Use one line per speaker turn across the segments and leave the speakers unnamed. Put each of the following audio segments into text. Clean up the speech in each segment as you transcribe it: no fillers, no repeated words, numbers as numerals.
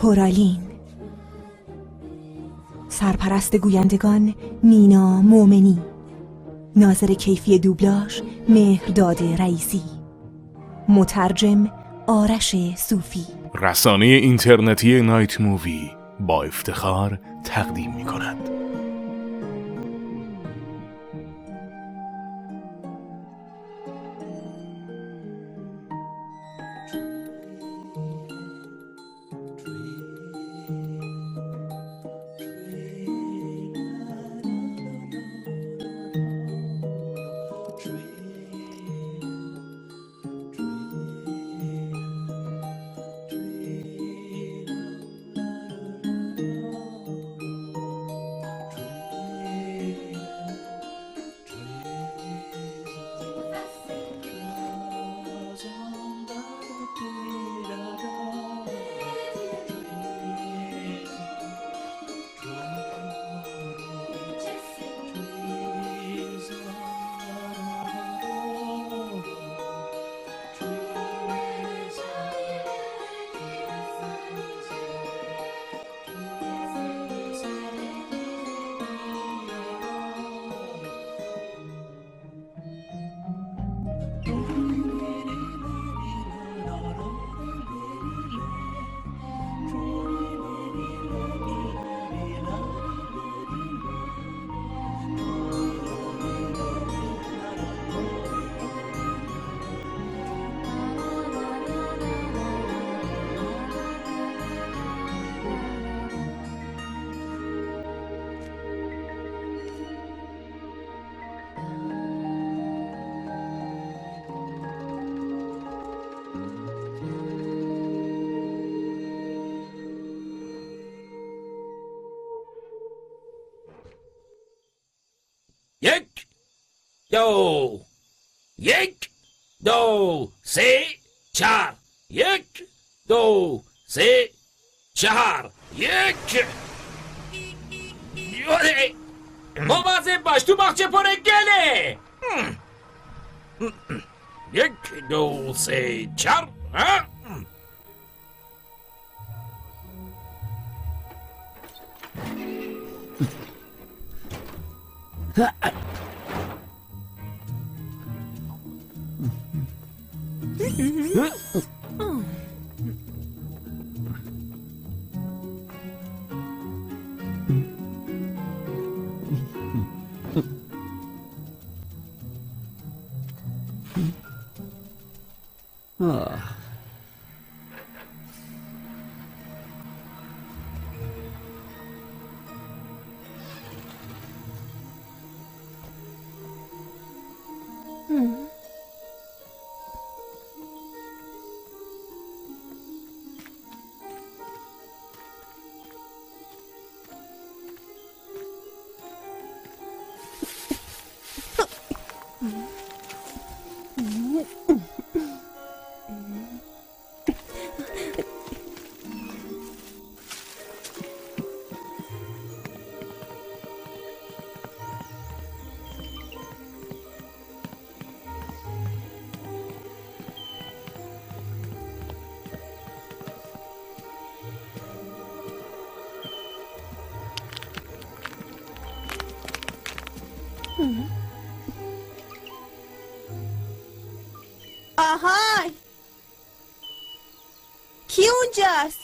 کورالین. سرپرست گویندگان مینا مومنی. ناظر کیفی دوبلاژ مهرداد رئیسی. مترجم آرش صوفی.
رسانه اینترنتی نایت مووی با افتخار تقدیم می‌کند.
یک دو سه چهار. یک دو سه چهار. یک. مواظب باش تو باغچه پر گله. یک دو سه چهار.
آهای، کی اونجاست؟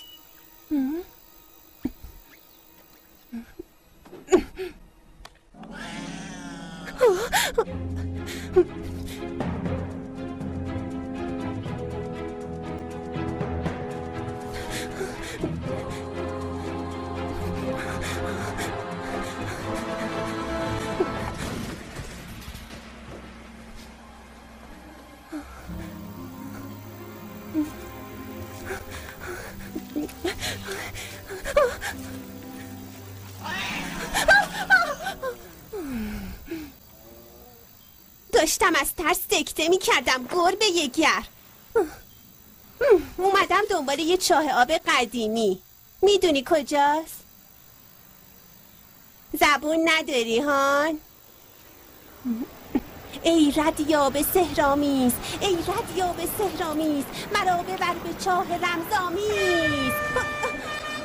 داشتم از ترس سکته می کردم گربه گر. اومدم دنبال یه چاه آب قدیمی. میدونی کجاست؟ زبون نداری هان؟ ای ردیاب سحرآمیز، ای ردیاب سحرآمیز، مرا ببر به چاه رمزآمیز.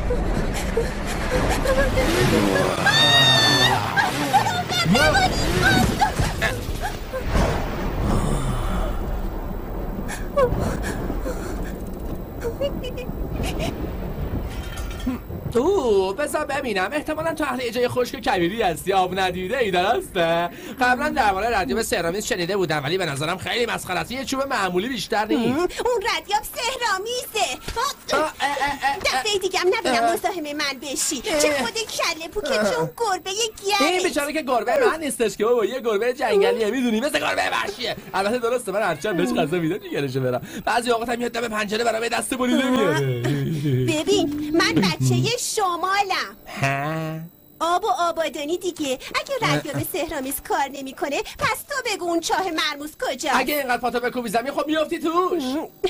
بذار ببینم، احتمالا تو اهل جای خشک کبیری هستی، آب ندیده ای درسته؟ قبلا درباره ردیاب سهرامیز شنیده بودم ولی به نظرم خیلی مسخره است، یه چوب معمولی بیشتر نیست.
اون ردیاب سهرامیزه. دفعه دیگه هم نبینم مزاحم من بشی. چه خود کله پو که چون گربه گیره.
این بیچاره که گربه من نیستش که بابا، یه گربه جنگلیه، میدونی، مثل گربه وحشیه. البته درسته من هرچند بهش غذا میدم جگرشو برم، بعضی اوقات هم میاد دم پنجره برام دست بریده میاره.
ببین من بچه شمالم. آب و آبادانی دیگه. اگه ردیاب سهرامیز کار نمیکنه پس تو بگو اون چاه مرموز کجا؟
اگه اینقدر پاتو بکوبی زمین خب میافتی توش.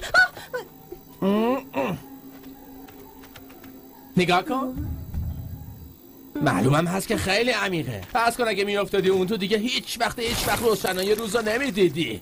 نگاه کن، معلومم هست که خیلی عمیقه. فرض کن اگه میافتادی اون تو دیگه هیچ وقت روشنایی روزا نمیدیدی.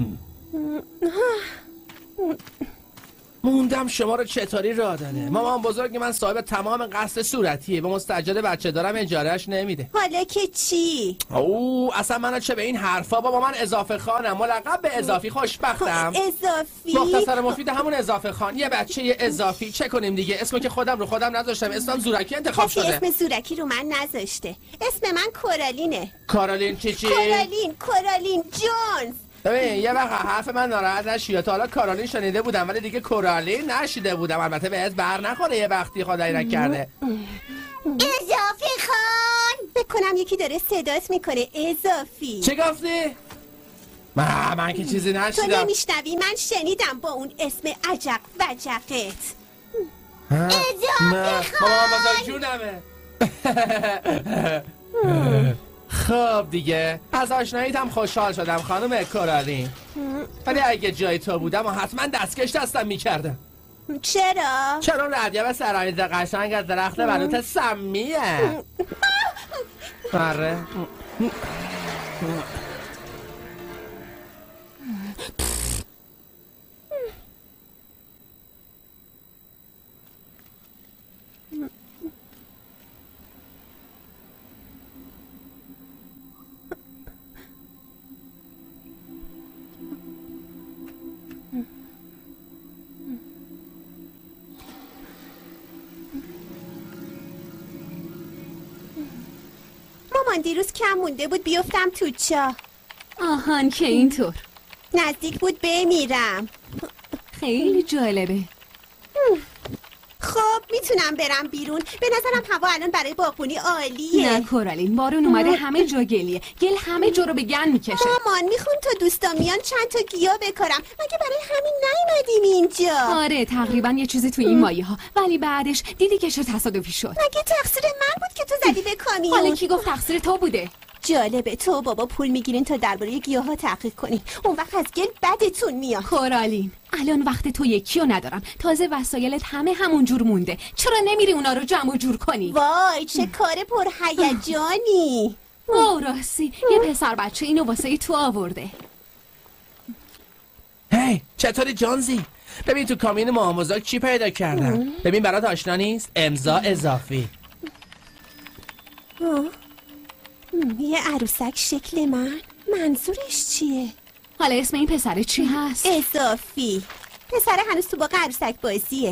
موندم شما رو چطوری راه داده. مامان بزرگ من صاحب تمام قصر صورتیه و مستاجر بچه دارم، اجارهش نمیده.
حالا که چی؟
اصلا منو چه به این حرفا بابا، من اضافه خانم، ملقب به اضافی، خوشبختم.
اضافی؟
مختصر مفید همون اضافه خان، یه بچه اضافی. چه کنیم دیگه، اسمو که خودم رو خودم نذاشتم، اسمم زورکی انتخاب شده.
اسم زورکی رو من نذاشته، اسم من کورالینه.
کارولین چی؟
کورالین جونز.
ببین یه وقت حرف من ناراحت نشی، تا حالا کارولین شنیده بودم ولی دیگه کورالین نشیده بودم. البته بهت بر نخوره یه وقتی خدایی نکرده.
اضافی خان. فکر کنم یکی داره صدات میکنه. اضافی
چه گفتی؟ من که چیزی نشیدم.
تو نمیشنوی؟ من شنیدم با اون اسم عجق وجقت. اضافی خان.
مامان بزرگ جونمه. خب دیگه از آشناییت هم خوشحال شدم خانم کورالین، ولی اگه جای تو بودم حتما دستکش دستم میکردم.
چرا؟
چون ردیاب سهرامیز قشنگ از درخت بلوط سمیه. آره.
مامان دیروز کم مونده بود بیفتم تو چاه.
آهان که اینطور
نزدیک بود بمیرم.
خیلی جالبه.
خب میتونم برم بیرون؟ به نظرم هوا الان برای باغبونی عالیه.
نه کورالین، بارون اومده، همه جا گلیه، گل همه جا رو به گن میکشه.
مامان میخون تا دوستا میان چند تا گیاه بکارم، مگه برای همین نیومدیم اینجا؟
آره تقریبا یه چیزی تو این مایه ها، ولی بعدش دیدی که چه تصادفی شد.
مگه تقصیر من بود که تو زدی به کامیون؟
حالا کی گفت تقصیر تو بوده؟
جالبه تو و بابا پول میگیرین تا درباره گیاها تحقیق کنین، اون وقت از گل بدتون میاد.
کورالین الان وقت تو یکیو ندارم، تازه وسایلت همه همون جور مونده، چرا نمیری اونا رو جمع و جور کنی؟
وای چه کار پرهیجانی.
او راستی یه پسر بچه اینو واسه تو آورده.
هی چطوری جانزی؟ ببین تو کامین مامان بزرگ چی پیدا کردم. ببین برات آشنا نیست؟ امضا اضافی.
یه عروسک شکل من، منظورش چیه؟
حالا اسم این پسره چی هست؟
اضافی. پسره هنوز تو باغ عروسک بازیه.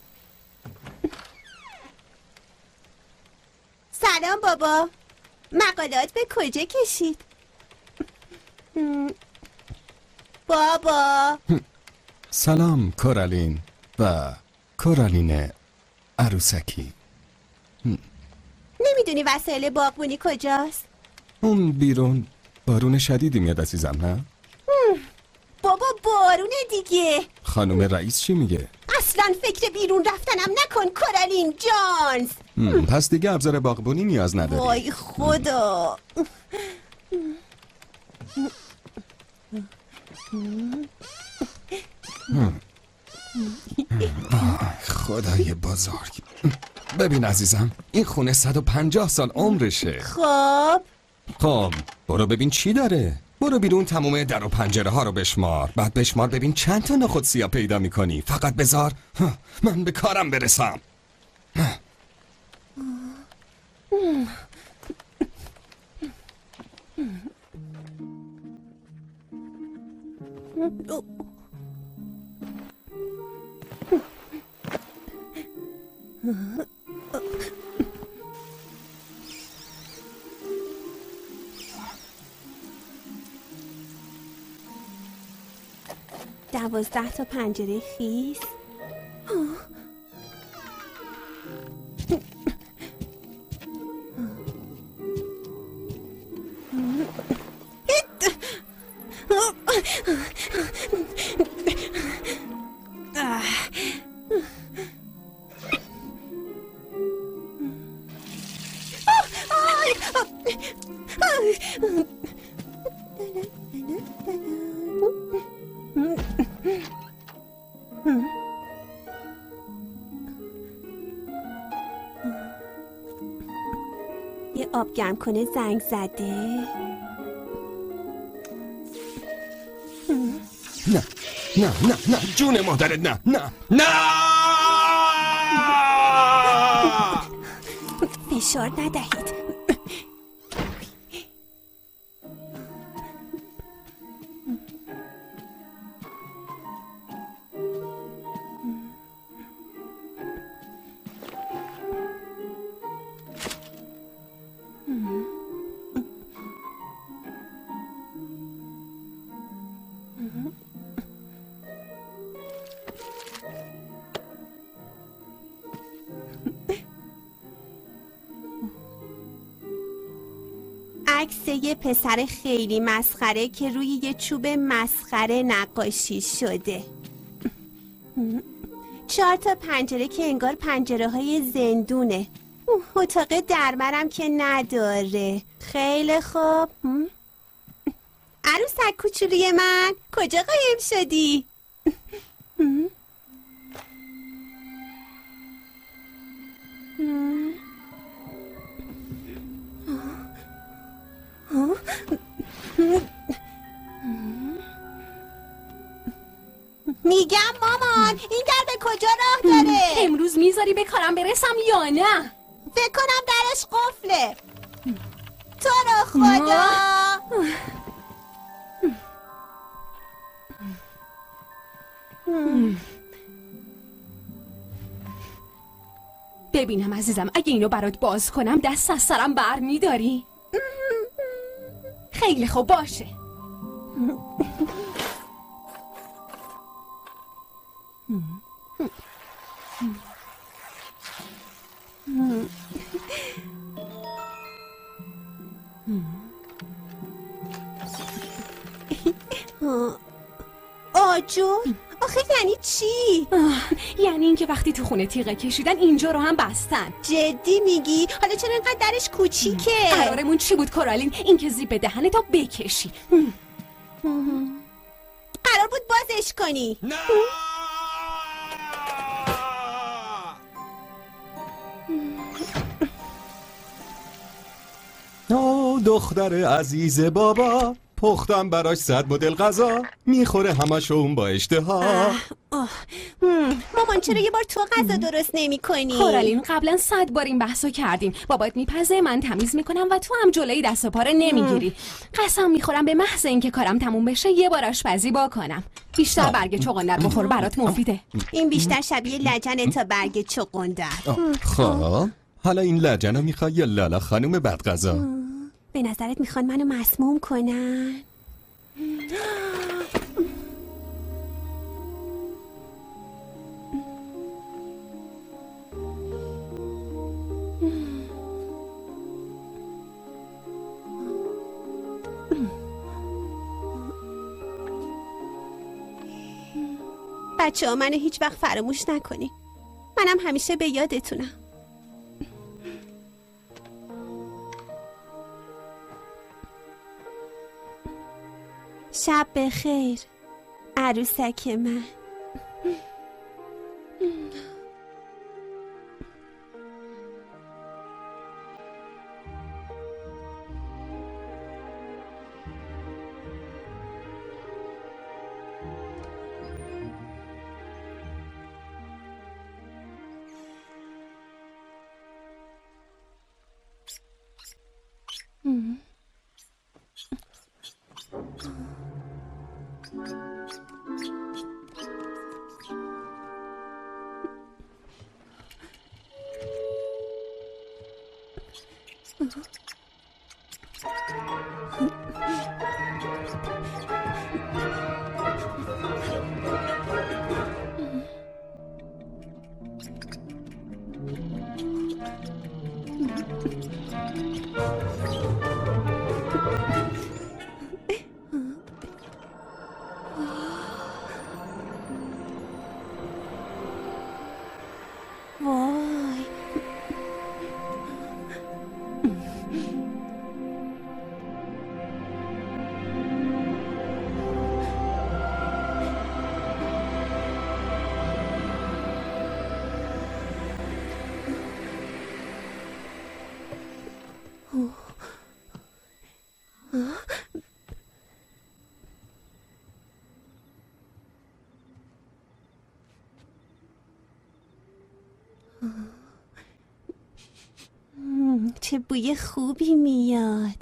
سلام بابا، مقالات به کجا کشید؟ بابا
سلام کورالین و کورالین عروسکی.
نمیدونی وسایل باغبونی کجاست؟
اون بیرون بارون شدیدی میاد عزیزم نه؟
بابا بارونه دیگه.
خانم رئیس چی میگه؟
اصلا فکر بیرون رفتنم نکن کورالین جانز.
پس دیگه ابزار باغبونی نیاز نداری.
وای خدا.
خدای بزرگ. ببین عزیزم این خونه 150 سال عمرشه. خب برو ببین چی داره. برو بیرون تموم در و پنجره ها رو بشمار، بعد بشمار ببین چند تا نخود سیاه پیدا میکنی. فقط بذار من به کارم برسم.
دوازده تا پنجره خیس. یه آب گرم کنه زنگ زده.
نه نه نه نه جون مادرت، نه نه نه.
فشار ندهید. عکس یه پسر خیلی مسخره که روی یه چوب مسخره نقاشی شده. 4 تا پنجره که انگار پنجره های زندونه. اتاق درمرم که نداره. خیلی خوب. عروسک کوچولوی من کجا قایم شدی؟ میگم مامان این در به کجا راه داره؟
امروز میذاری به کارم برسم یا نه؟
فکر کنم درش قفله. تو رو خدا.
ببینم عزیزم، اگه اینو برات باز کنم دست از سرم بر میداری؟ خیلی خوب باشه.
آجور؟ آخه یعنی چی؟
یعنی اینکه وقتی تو خونه تیغه کشیدن اینجا رو هم بستن.
جدی میگی؟ حالا چرا اینقدر درش کوچیکه؟
قرارمون چی بود کارالین؟ اینکه زیب دهنتو بکشی.
قرار بود بازش کنی.
نه دختر عزیز بابا، پختم براش 100 مدل غذا، میخوره همشو اون با اشتها.
مامان چرا یه بار تو غذا درست نمی کنی؟
کارالین قبلا 100 بار این بحثو کردیم. بابات میپزه، من تمیز میکنم و تو هم جلوی دست و پا رو نمیگیری. قسم میخورم به محض اینکه کارم تموم بشه یه بار آشپزی بکنم. بیشتر برگ چغندر بخور، برات مفیده.
این بیشتر شبیه لجنه تا برگ چغندر.
خب حالا این لجنو میخوای یا لالا خانوم بدغذا؟
به نظرت میخوان منو مسموم کنن؟ بچه ها منو هیچ وقت فراموش نکنی. منم همیشه به یادتونم. شب بخیر عروسک من. چه بوی خوبی میاد.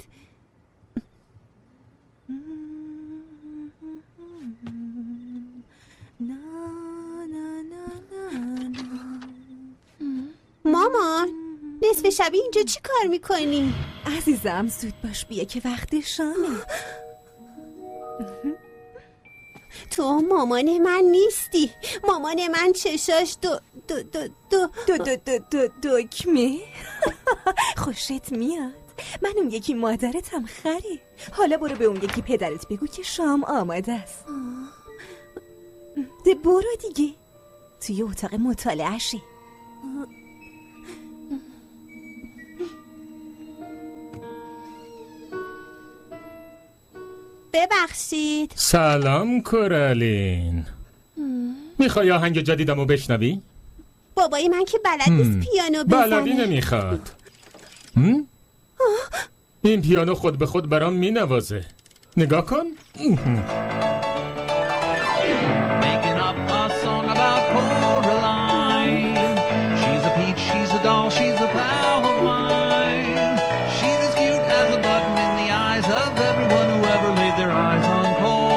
مامان نصف شبی اینجا چی کار میکنی؟
عزیزم زود باش بیا که وقت شامه.
تو مامان من نیستی. مامان من چشاش
دکمه. خوشت میاد. من اون یکی مادرتم خری. حالا برو به اون یکی پدرت بگو که شام آماده است. ده برو دیگه توی اتاق مطالعه شی.
ببخشید.
سلام کورالین. میخوای آهنگ جدیدمو بشنوی؟
بابای من که بلد نیست پیانو بزنه.
بلدی نمیخواد. این پیانو خود به خود برام مینوازه. نگاه کن. Making up a song about Coraline. She's a peach, she's a doll, she's a pal of mine. She's as cute as a button in the eyes of everyone who ever laid their eyes on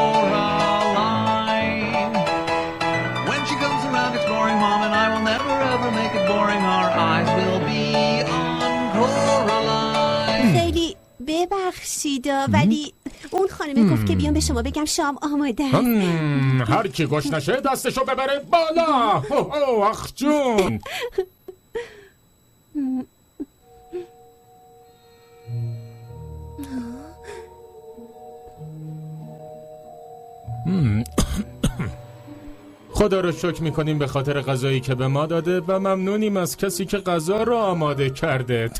Coraline. When she comes around exploring, Mom and I will never ever make it boring. Our eyes will be on Coraline.
خیلی ببخشیدا ولی اون خانمه گفت که بیام به شما بگم شام آماده است.
هر کی گوش نشه دستشو ببره بالا. آخ جون. خدا رو شکر میکنیم به خاطر غذایی که به ما داده و ممنونیم از کسی که غذا رو آماده کرده.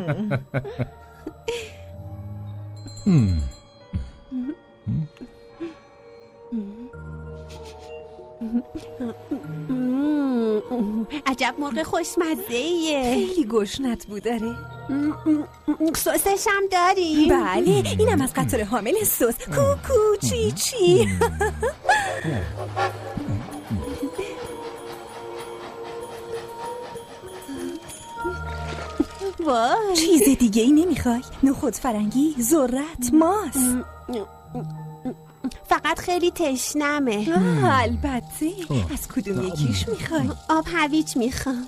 عجب مرغ خوشمزه‌ایه.
خیلی گشنت بود داره.
سسش هم داری؟
بله اینم از قطار حامل سس. کوکو چی چی.
وای
چیز دیگه ای نمیخوای؟ نخود فرنگی، ذرت، ماست.
فقط خیلی تشنمه.
البته. از کدوم یکیش میخوای؟
آب هویج میخوام.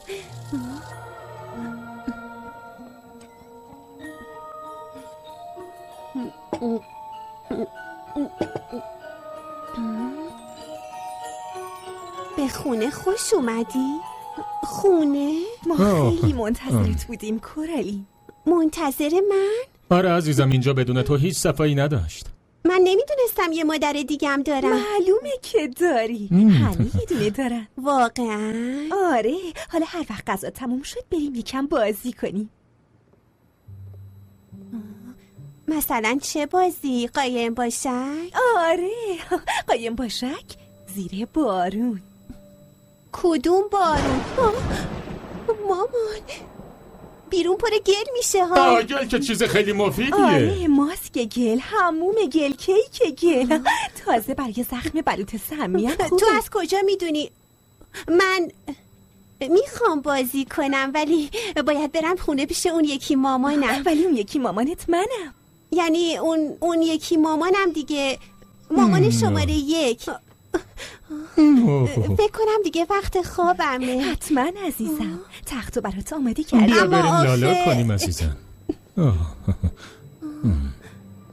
به خونه خوش اومدی؟ خونه؟
ما خیلی منتظرت بودیم کورالین.
منتظر من؟
آره عزیزم اینجا بدون تو هیچ صفایی نداشت.
من نمیدونستم یه مادر دیگم دارم.
معلومه که داری. همه یه دونه دارن.
واقعا؟
آره حالا هر وقت غذا تموم شد بریم یکم بازی کنیم.
مثلا چه بازی؟ قایم باشک؟
آره قایم باشک زیر بارون.
کدوم بارون؟ مامان بیرون پر گل میشه ها.
گل که چیز خیلی مفیدیه.
آره ماسک گل، حموم گل، کیک گل. تازه برای زخم بلوط سمی هم خوبه.
تو از کجا میدونی؟ من میخوام بازی کنم ولی باید برم خونه پیش اون یکی مامانم.
ولی اون یکی مامانت منم.
یعنی اون یکی مامانم دیگه. مامان شماره 1. فکر کنم دیگه وقت خوابمه.
حتما عزیزم. تختو برات آماده کردم.
بیا بریم لالا کنیم عزیزم.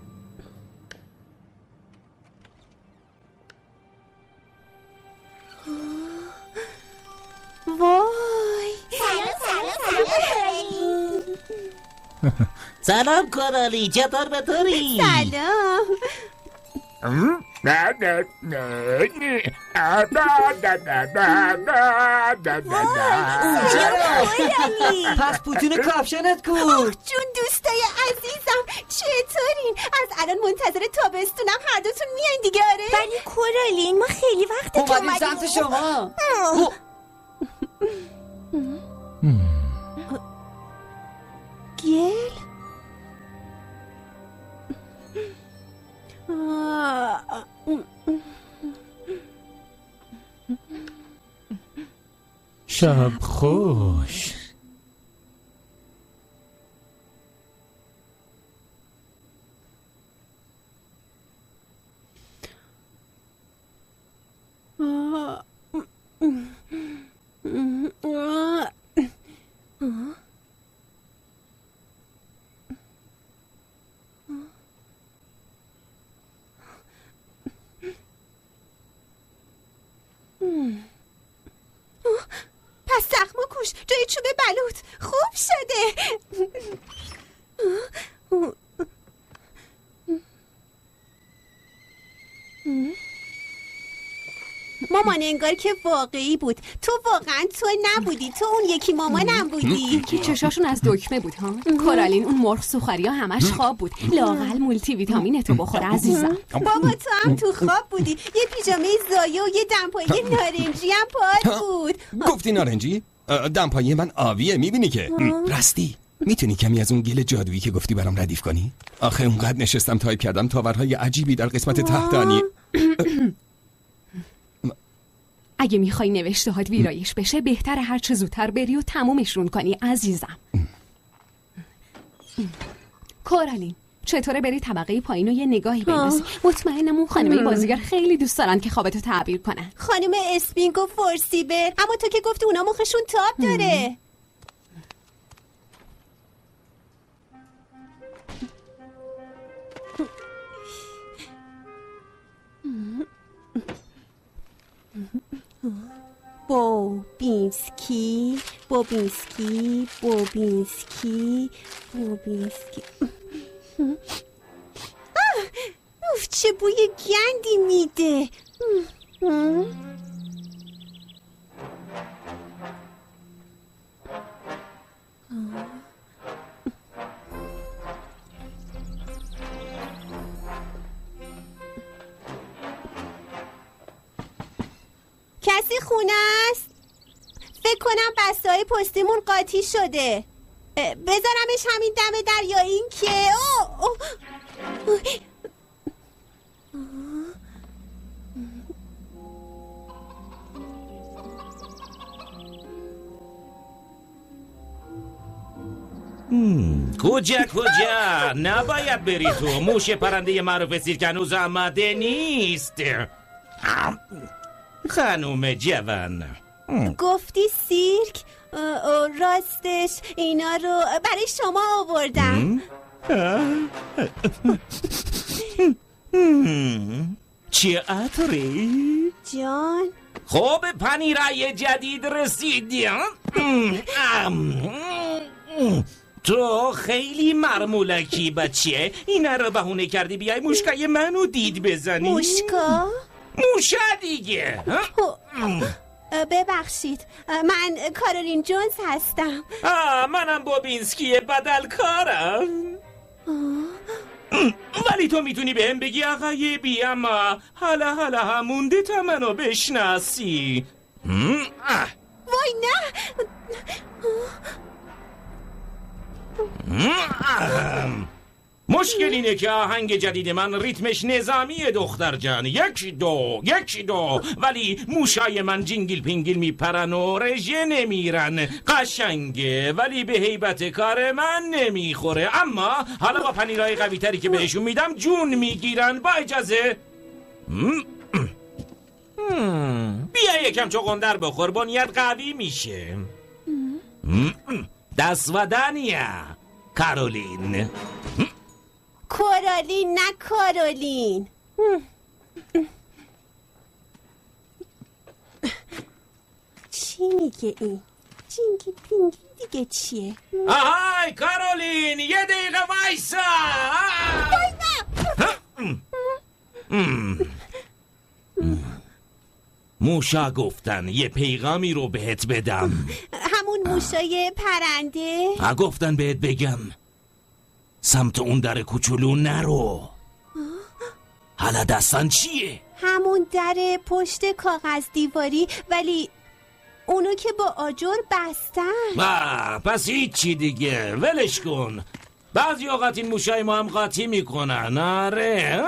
سلام کارالی، چطور بطوری؟
سلام.
پس پوتین کاپشنت کو؟
جون دوستای عزیزم چطورین؟ از الان منتظر تابستونم، هر دوتون میاین دیگه؟ آره ولی کورالین ما خیلی وقت تو
اومدیم سمت شما.
گل؟
شب خوش.
پس زخمو کوش جای چوب بلوط خوب شده. مامان انگار که واقعی بود. تو واقعا تو نبودی، تو اون یکی مامانم بودی
که چشاشون از دکمه بود ها. کورالین اون مرغ سوخاری ها همش خواب بود. لااقل مولتی ویتامین تو بخور عزیزم.
بابا تو هم تو خواب بودی. یه پیژامه زایه و یه دمپایی نارنجی هم پات بود.
گفتی نارنجی؟ دمپایی من آبیه، میبینی که راستی میتونی کمی از اون گل جادویی که گفتی برام ردیف کنی؟ آخه اونقدر نشستم تایپ کردم تاورهای عجیبی در قسمت تحتانی.
اگه میخوای نوشتهات ویرایش بشه بهتر هر چه زودتر بری و تمومشون کنی عزیزم. کورالین چطوره بری طبقه پایین و یه نگاهی بندازی؟ مطمئنم اون خانمه بازیگر خیلی دوست دارن که خوابتو تعبیر کنن.
خانم اسپینگ و فورسیبر، اما تو که گفتی اونا مخشون تاب داره. بوبینسکی بوبینسکی بوبینسکی بوبینسکی. اوف چه بوی گندی میده. کسی خونه است؟ فکر کنم بسته‌های پستیمون قاطی شده. بذارمش همین دم در یا این که
کجا نباید بری تو. موش پرنده معروف سیرک هنوز آماده نیست. خانوم جوان
گفتی سیرک؟ راستش اینا رو برای شما آوردم.
چه عطری؟
جان
خب پنیرای جدید رسیدی. تو خیلی مرمولکی بچه. اینا رو بهونه کردی بیای موشکای منو دید بزنی.
موشکا؟
موشا دیگه.
ببخشید من کارولین جونز هستم.
منم بوبینسکی بدلکارم. ولی تو میتونی بهم بگی آقای بی، اما حالا همونده تا منو بشناسی.
وای نه.
مشکل اینه که آهنگ جدید من ریتمش نظامی دختر جان. یکی دو ولی موشای من جینگل پینگل میپرن و رژه نمیرن. قشنگه ولی به هیبت کار من نمیخوره. اما حالا با پنیرهای قوی تری که بهشون میدم جون میگیرن. با اجازه بیا یکم چغندر بخور، بنیاد قوی میشه. دست و دنیا کارولین.
کورالین نه کارولین. چی میگه این؟ جینگل پینگل دیگه چیه؟
آهای کارولین، یه دقیقه وایسا. موشا گفتن یه پیغامی رو بهت بدم.
همون موشای پرنده؟
گفتن بهت بگم سمت اون در کوچولو نرو. حالا دستان چیه؟
همون در پشت کاغذ دیواری، ولی اونو که با آجر بستن.
پس هیچی دیگه، ولش کن. بعضی اوقات این موشای ما هم قاطی میکنن. آره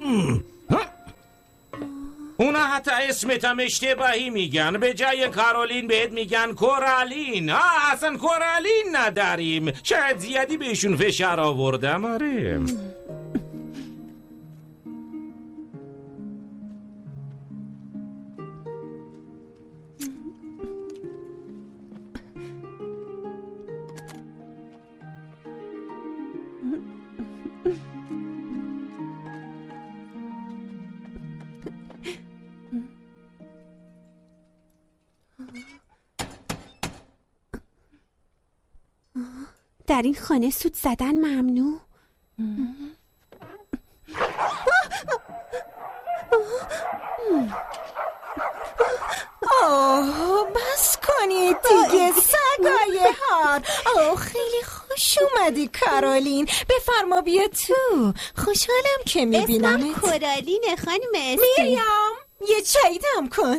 اونا حتی اسمت هم اشتباهی میگن. به جای کارولین بهت میگن کورالین. اصلا کورالین نداریم. شاید زیادی بهشون فشار آوردم. آره
در این خانه سوت زدن ممنوع.
بس کنید دیگه سگای هار. خیلی خوش اومدی کارولین. بفرما بیا تو. خوشحالم که میبینم.
اسمم کورالینه خانم استی.
میریام یه چایی دم کن.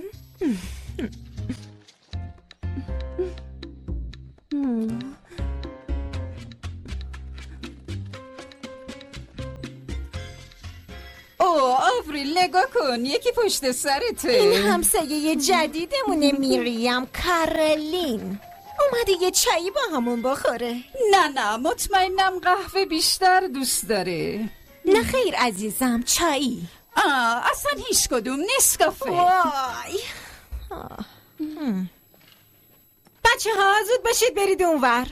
آفریل نگاه کن، یکی پشت سرته.
این همسایه جدیدمونه میریم. کارولین اومده یه چایی با همون بخوره.
نه مطمئنم قهوه بیشتر دوست داره.
نه خیر عزیزم، چایی.
اصلا هیچ کدوم، نسکافه.
وای بچه ها زود باشید برید اونور.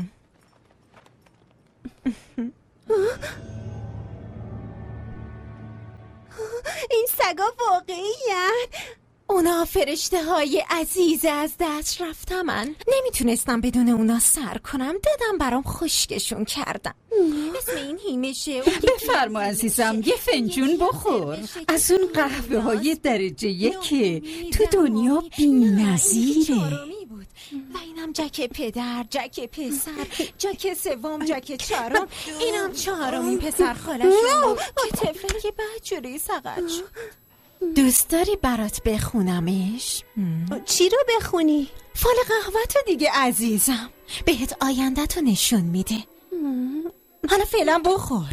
این سگا واقعی‌اند؟
اونا فرشته های عزیز از دست رفتمن. نمیتونستم بدون اونا سر کنم. دادم برام خشکشون کردم. اسم این هیمشه.
بفرما عزیزم یه فنجون بخور از اون قهوه های درجه یکه تو دنیا بی‌نظیره.
و اینم جک پدر، جک پسر، جک سوم، جک چهارم. اینم چهارمین پسر خالشون که طفلکی بدجوری سقط شد. دوست داری برات بخونمش؟
چی رو بخونی؟
فال قهوه‌تو دیگه عزیزم. بهت آینده‌تو نشون میده. حالا فعلا بخور.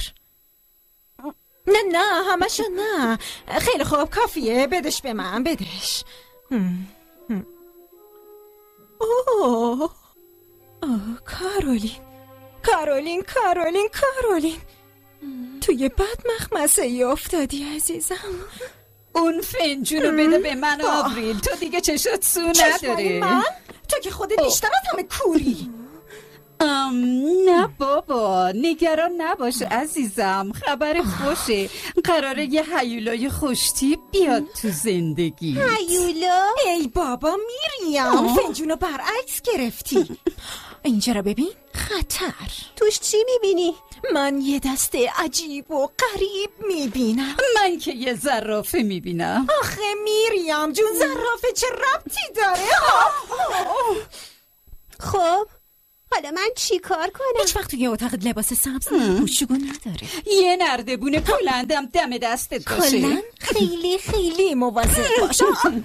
نه همشو نه. خیلی خوب کافیه. بدش به من، بدش. کارولین توی بد مخمسه ای افتادی عزیزم.
اون فنجونو بده به من آوریل. تو دیگه چشات سو نداره.
من؟ تو که خودت بیشتر از همه کوری.
نه بابا نگران نباش عزیزم. خبر خوشه. قراره یه هیولای خوشتیپ بیاد تو زندگی.
هیولا؟
ای بابا میریم. فنجونو برعکس گرفتی. اینجا رو ببین. خطر.
توش چی میبینی؟
من یه دسته عجیب و غریب میبینم.
من که یه زرافه میبینم.
آخه میریم جون زرافه چه ربطی داره؟
خب حالا من چی کار کنم؟
هیچ وقت توی اتاق لباس سبز پوشگو نداره.
یه نردبون کلندم دم دستت باشه.
کلند خیلی مواظب باش.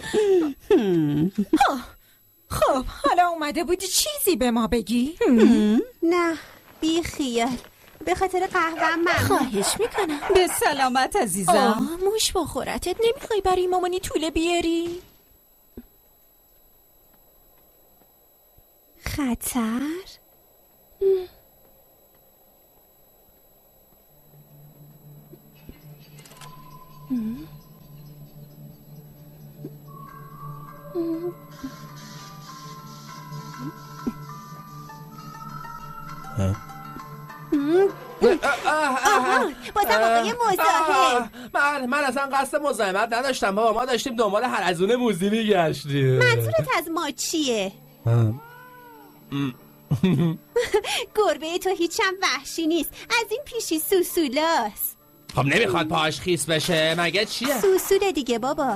خب حالا اومده بودی چیزی به ما بگی؟
نه بی خیال. به خاطر قهوه من.
خواهش میکنم.
به سلامت عزیزم.
موش بخورتت. نمیخوای برای مامانی توله بیاری؟
خطر؟ بازم آقای مزاحم.
من اصلا قصد مزاحمت نداشتم بابا. ما داشتیم دنبال حلزون موزی میگشتیم.
منظورت از ما چیه؟ گربه تو هیچم وحشی نیست، از این پیشی سوسولاست.
خب نمیخواد پاهاش خیس بشه مگه چیه؟
سوسوله دیگه بابا.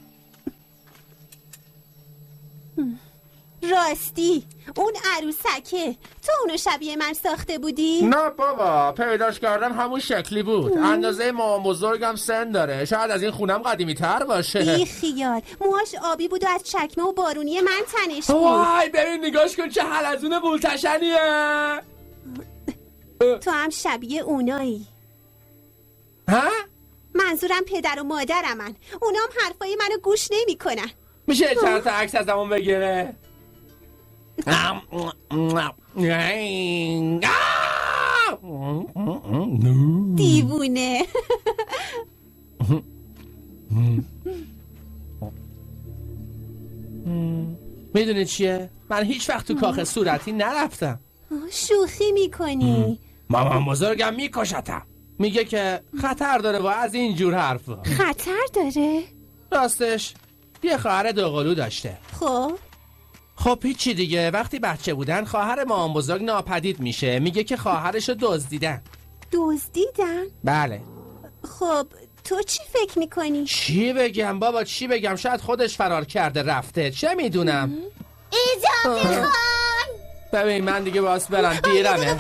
راستی اون عروسکه تو اونو شبیه من ساخته بودی؟
نه بابا، پیداش کردم همون شکلی بود. اندازه مامان بزرگم سن داره، شاید از این خونم قدیمی تر باشه.
بی خیال، موهاش آبی بود و از چکمه و بارونی من تنش بود.
وای ببین نگاش کن چه حلزون بولتشنیه.
تو هم شبیه اونایی.
ها؟
منظورم پدر و مادرمن، اونام حرفای منو گوش نمی کنن.
میشه چند تا عکس ازمون بگیره؟
دیوونه.
میدونی چیه؟ من هیچ وقت تو کاخ صورتی نرفتم.
شوخی میکنی؟
مامان بزرگم میکشتم، میگه که خطر داره و از این جور حرفا.
خطر داره؟
راستش یه خواهر دوقلو داشته. خب هیچی دیگه، وقتی بچه بودن خواهر مامان بزرگ ناپدید میشه، میگه که خواهرشو دزدیدن.
دزدیدن؟
بله.
خب تو چی فکر میکنی؟
چی بگم بابا، چی بگم؟ شاید خودش فرار کرده رفته، چه میدونم.
اجازه خان.
ببین من دیگه باز برم، دیرمه.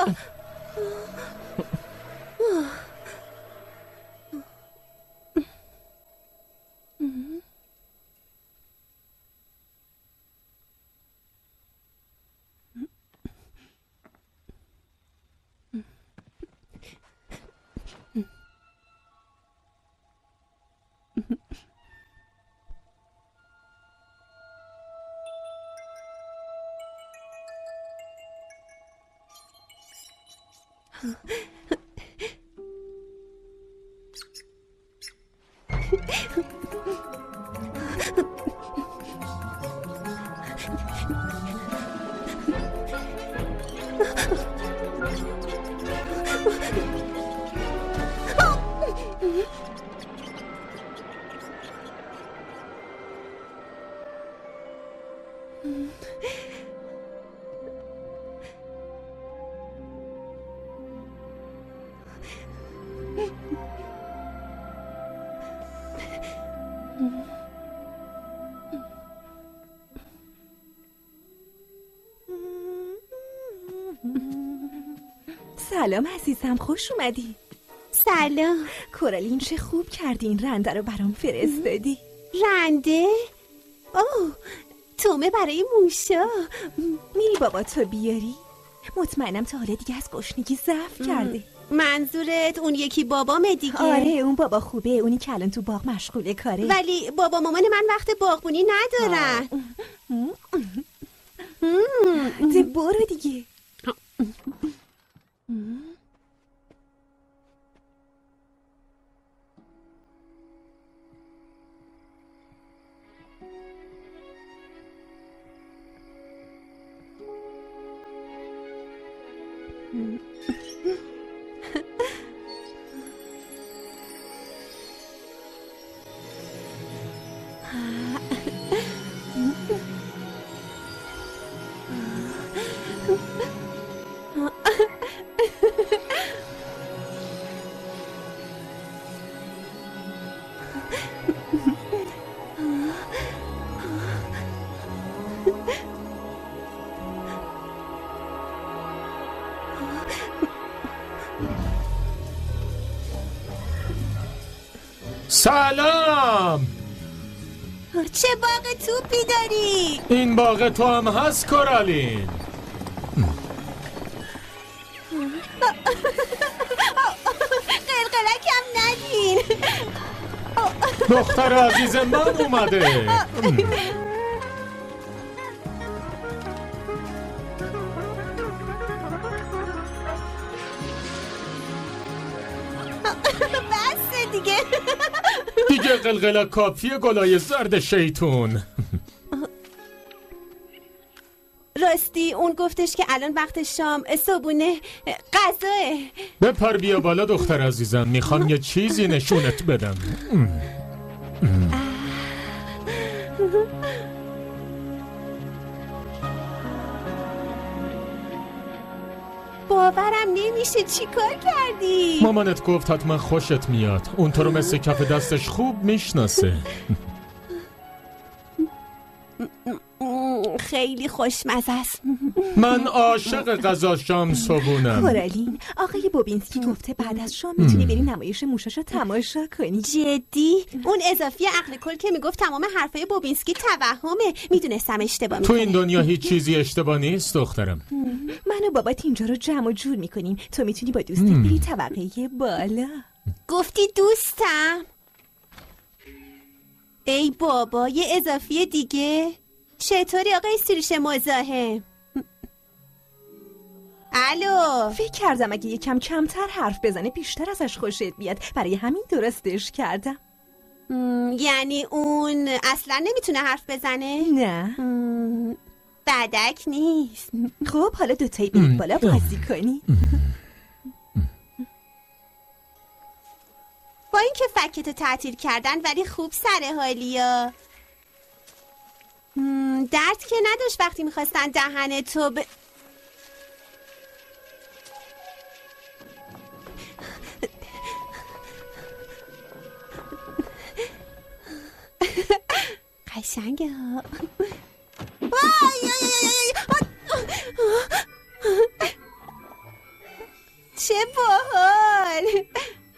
سلام عزیزم، خوش اومدی.
سلام.
کورالین چه خوب کردی این رنده رو برام فرستادی.
رنده؟ اوه، تومه برای موشا.
میری بابا تو بیاری؟ مطمئنم تا حالا دیگه از گشنگی ضعف کرده.
منظورت اون یکی بابامه دیگه؟
آره اون بابا خوبه، اونی که الان تو باغ مشغوله کاره.
ولی بابا مامان من وقت باغبونی ندارن.
برو دیگه.
سلام.
چه باغ توپی داری؟
این باغ تو هم هست کورالین؟
قلقلکم ندین.
دختر عزیز من اومده.
بسه دیگه.
دیگه قلقلک کافیه گلای زرد شیطون.
راستی اون گفتش که الان وقت شام صبونه غذاه.
بپر بیا بالا دختر عزیزم، میخوام یه چیزی نشونت بدم.
باورم نمیشه. چی کار کردی؟
مامانت گفت حتما خوشت میاد. اون تو رو مثل کف دستش خوب میشناسه.
خیلی خوشمزه است.
من عاشق غذا شام صبحونم.
کورالین، آقای بوبینسکی گفته بعد از شام میتونی بری نمایش موشاشو تماشا کنی.
جدی؟ اون اضافی عقل کل که میگفت تمام حرفای بوبینسکی توهمه. میدونستم اشتباه
تو
میکنه.
این دنیا هیچ چیزی اشتباه نیست دخترم.
من و بابات اینجا رو جمع و جور میکنیم. تو میتونی با دوستت بری طبقه بالا.
گفتی دوستم؟ ای بابا، یه اضافی دیگه؟ چطوری آقای سیریش مزاحم؟ الو.
فکر کردم اگه یکم کمتر حرف بزنه بیشتر ازش خوشت بیاد. برای همین درستش کردم.
یعنی اون اصلا نمیتونه حرف بزنه؟
نه.
بدک نیست.
خب حالا دوتایی برید بالا بازی کنی.
با اینکه فکتو تعطیل کردن ولی خوب سر حالیا. درد که نداشت وقتی میخواستن دهن تو قشنگه ها. چه باحال.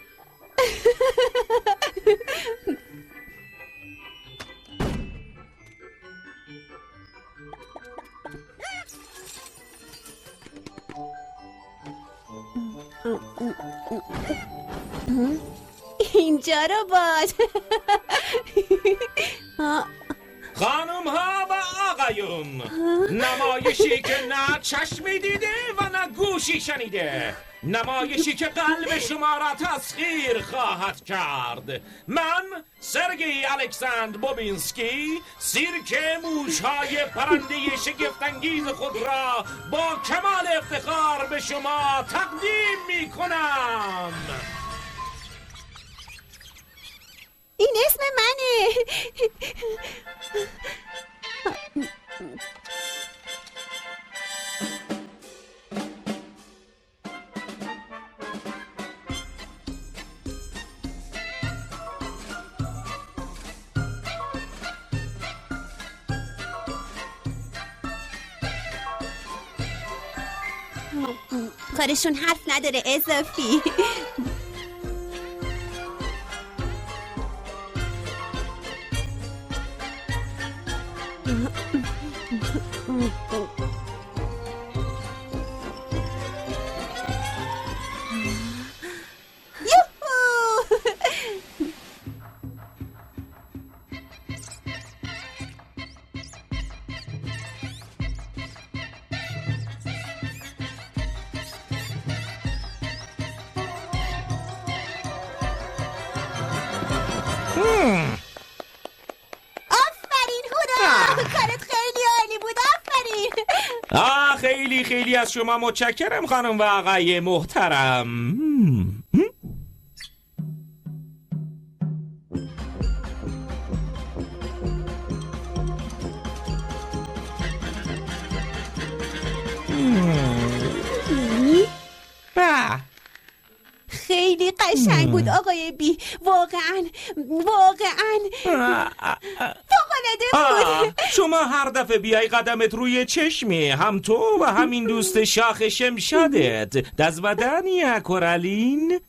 اینجا رو باز.
خانم ها و آقایون، نمایشی که نه چشمی دیده و نه گوشی شنیده، نمایشی که قلب شما را تسخیر خواهد کرد. من سرگئی الکساندر بوبینسکی سیرک موشهای پرنده شگفت‌انگیز خود را با کمال افتخار به شما تقدیم می کنم.
این اسم منه. کارشون حرف نداره اضافی. آفرین هورا، کارت خیلی عالی بود. آفرین.
خیلی خیلی از شما متشکرم خانم و آقای محترم.
خیلی قشنگ بود آقای بی. واقعا فوق‌العاده بود.
شما هر دفعه بیای قدمت روی چشمه، هم تو و همین دوست شاخ شمشادت. دست بدنیه کورالین.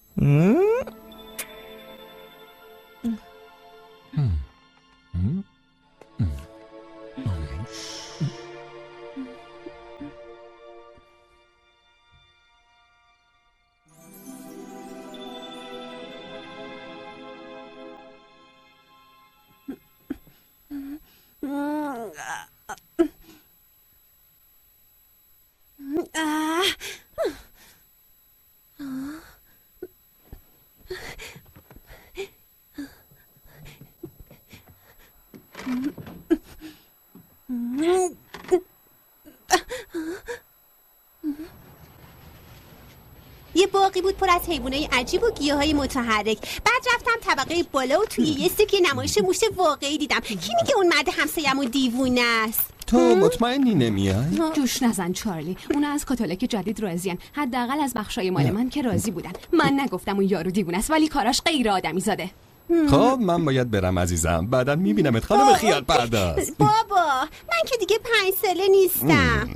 یه باغی بود پر از حیوانای عجیب و گیاهای متحرک. بعد رفتم طبقه بالا و توی یه سیک نمایش موش واقعی دیدم. کی میگه اون مرد همسایه‌مون دیوونه است؟
تو مطمئنی نمیای؟
جوش نزن چارلی، اونا از کاتولیک جدید راضین. حداقل از بخشای مال من که راضی بودن. من نگفتم اون یارو دیوونه است، ولی کاراش غیر آدمی زاده.
خب من باید برم عزیزم، بعدا میبینمت خانم خیال پرداز.
بابا من که دیگه 5 ساله نیستم.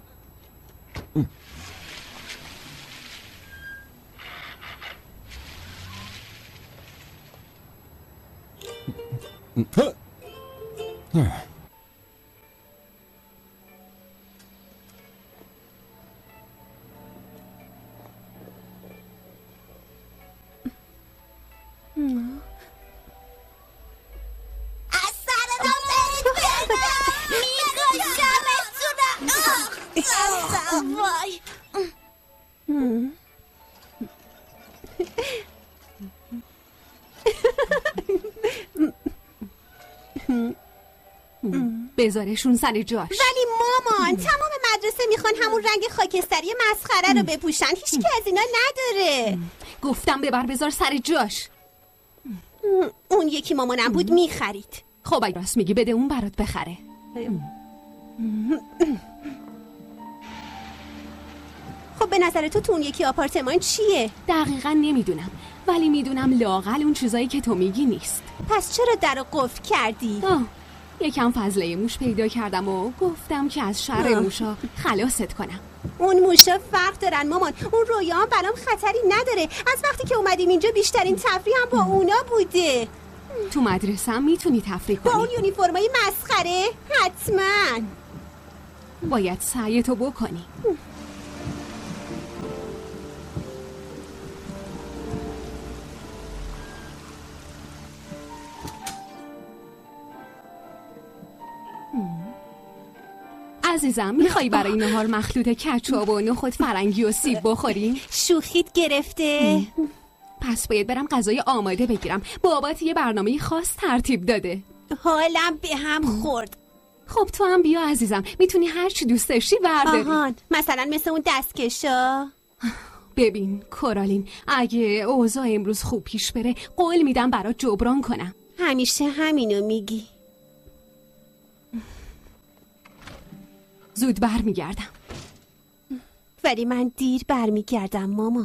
بذارشون سر جاش.
ولی مامان تمام مدرسه میخوان همون رنگ خاکستری مسخره رو بپوشن. هیچ کی از اینا نداره.
گفتم بذار سر جاش.
اون یکی مامانم بود میخرید.
خب اگه راست میگی بده اون برات بخره.
خب به نظر تو اون یکی آپارتمان چیه؟
دقیقا نمیدونم، ولی میدونم لااقل اون چیزایی که تو میگی نیست.
پس چرا درو قفل کردی؟
یکم فضله موش پیدا کردم و گفتم که از شر موشا خلاصت کنم.
اون موشا فرق دارن مامان. اون رویام برام خطری نداره. از وقتی که اومدیم اینجا بیشترین تفریح هم با اونا بوده.
تو مدرسه هم میتونی تفریح کنی
با اون یونیفرمای مسخره؟ حتما
باید سعیتو بکنی. عزیزم میخوایی برای نهار مخلوط کچاپ و نخود فرنگی و سیب بخوریم؟
شوخیت گرفته؟
پس باید برم غذای آماده بگیرم. بابات یه برنامه خاص ترتیب داده.
حالم به هم خورد.
خب تو هم بیا عزیزم، میتونی هر چی دوست داشتی برداری.
مثلا مثل اون دستکشا.
ببین کورالین، اگه اوضاع امروز خوب پیش بره قول میدم برات جبران کنم.
همیشه همینو میگی.
زود برمیگردم.
ولی من دیر برمیگردم مامان.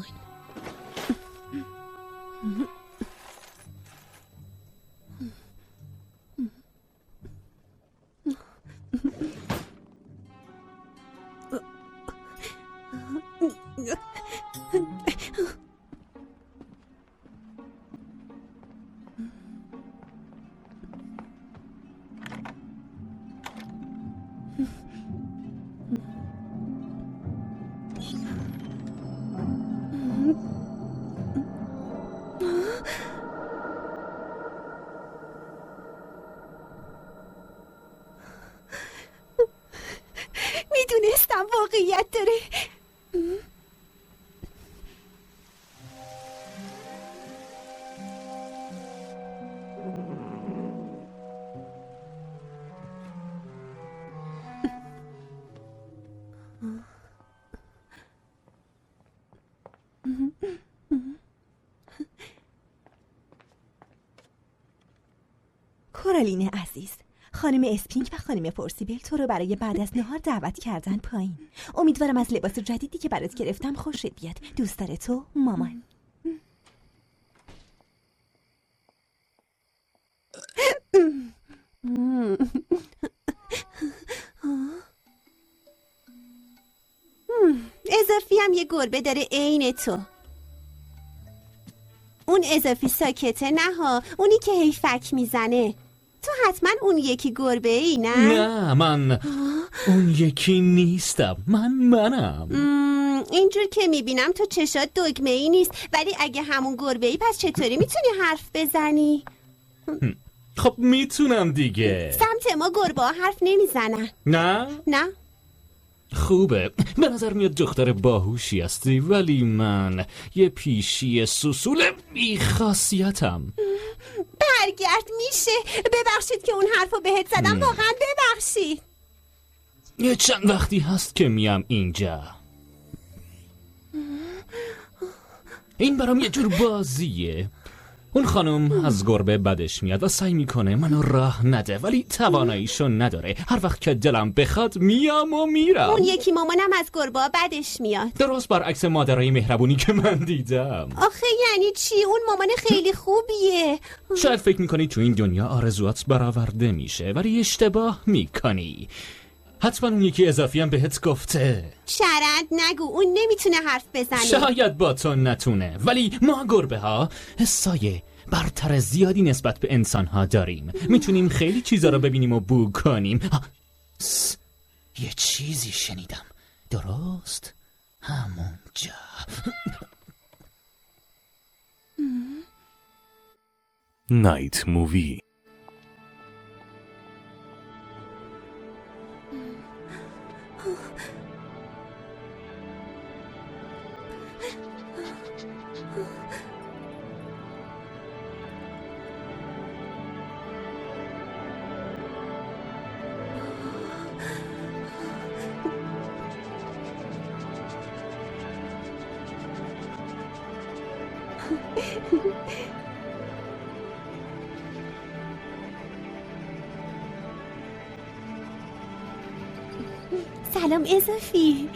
میدونستم واقعیت داره.
کورالین عزیز، خانم اسپینگ و خانم پورسیبل تو رو برای بعد از نهار دعوت کردن پایین. امیدوارم از لباس جدیدی که برات گرفتم خوشت بیاد. دوست داره تو مامان.
اضافی هم یه گربه داره عین تو. اون اضافی ساکته نه ها، اونی که هی فک میزنه. تو حتما اون یکی گربه ای نه؟
نه من اون یکی نیستم. منم.
اینجور که میبینم تو چشات دگمه ای نیست. ولی اگه همون گربه ای پس چطوری میتونی حرف بزنی؟
خب میتونم دیگه.
سمت ما گربه ها حرف نمیزنن. نه
خوبه، به نظر میاد دختر باهوشی هستی، ولی من یه پیشی سوسول بی‌خاصیتم.
برگرد میشه. ببخشید که اون حرفو بهت زدم. واقعا ببخشید.
یه چند وقتی هست که میام اینجا. این برام یه جور بازیه. اون خانم از گربه بدش میاد و سعی میکنه منو راه نده، ولی تواناییشو نداره. هر وقت که دلم بخواد میام و میرم.
اون یکی مامانم از گربه بدش میاد.
درست برعکس مادرای مهربونی که من دیدم.
آخه یعنی چی؟ اون مامان خیلی خوبیه.
شاید فکر میکنی تو این دنیا آرزوات برآورده میشه، ولی اشتباه میکنی. حتما اون یکی اضافی هم بهت گفته.
شرط نگو، اون نمیتونه حرف بزنه.
شاید با تو نتونه، ولی ما گربه ها حسای برتر زیادی نسبت به انسان ها داریم. میتونیم خیلی چیزا رو ببینیم و بو کنیم. یه چیزی شنیدم. درست؟ همونجا.
نایت مووی.
سلام اضافی.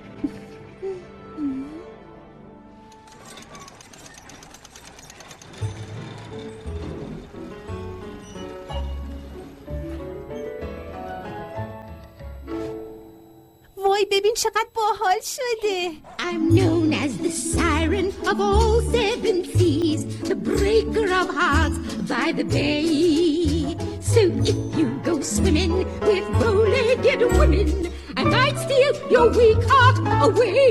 وای ببین چقدر باحال شده.
I'm known as the siren of all seven seas, the breaker of hearts by the bay. So if you go swimming with bow-legged women, I might steal your weak heart away.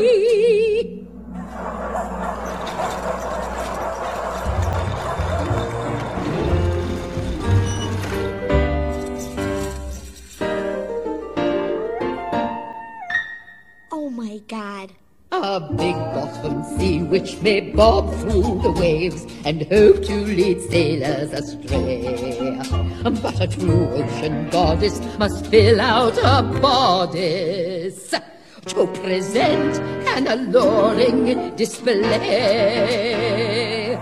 Oh my God.
A big bottom sea which may bob through the waves and hope to lead sailors astray. But a true ocean goddess must fill out her bodice to present an alluring display.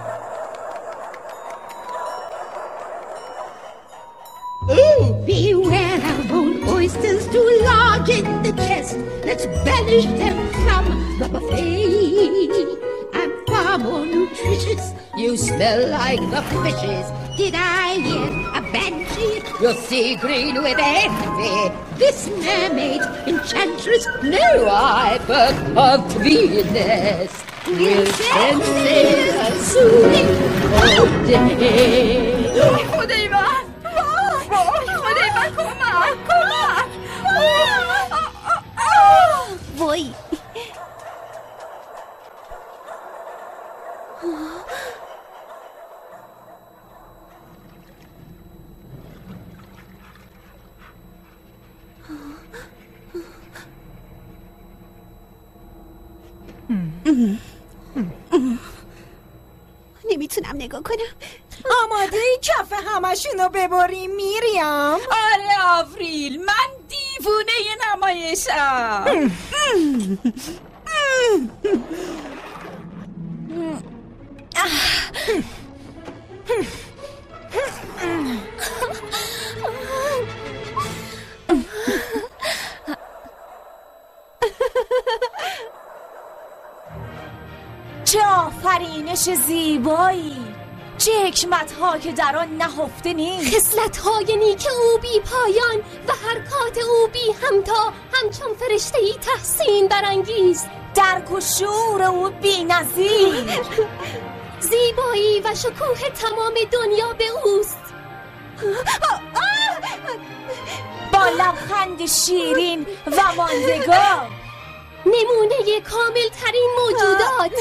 Oh, beware of old oysters too large in the chest. Let's banish them from the buffet. I'm far more nutritious. You smell like the fishes. Did I hear a banshee? You'll see green with envy. This mermaid, enchantress, no eye but of Venus. Will senses a soothing cold day.
خدای من خدای من کمک
وای نمیتونم نگاه کنم.
آماده ای کف همشونو ببریم میریم؟
آره آوریل، من دیوونه نمایشم.
چه آفرینش زیبایی، چه حکمت ها که در آن نهفته نیست.
خصلت های نیک او بی پایان و حرکات او بی همتا، همچون فرشته ای تحسین برانگیز.
درک و شعور او بی نظیر.
زیبایی و شکوه تمام دنیا به اوست.
با لبخند شیرین و ماندگار،
نمونه کامل ترین موجودات.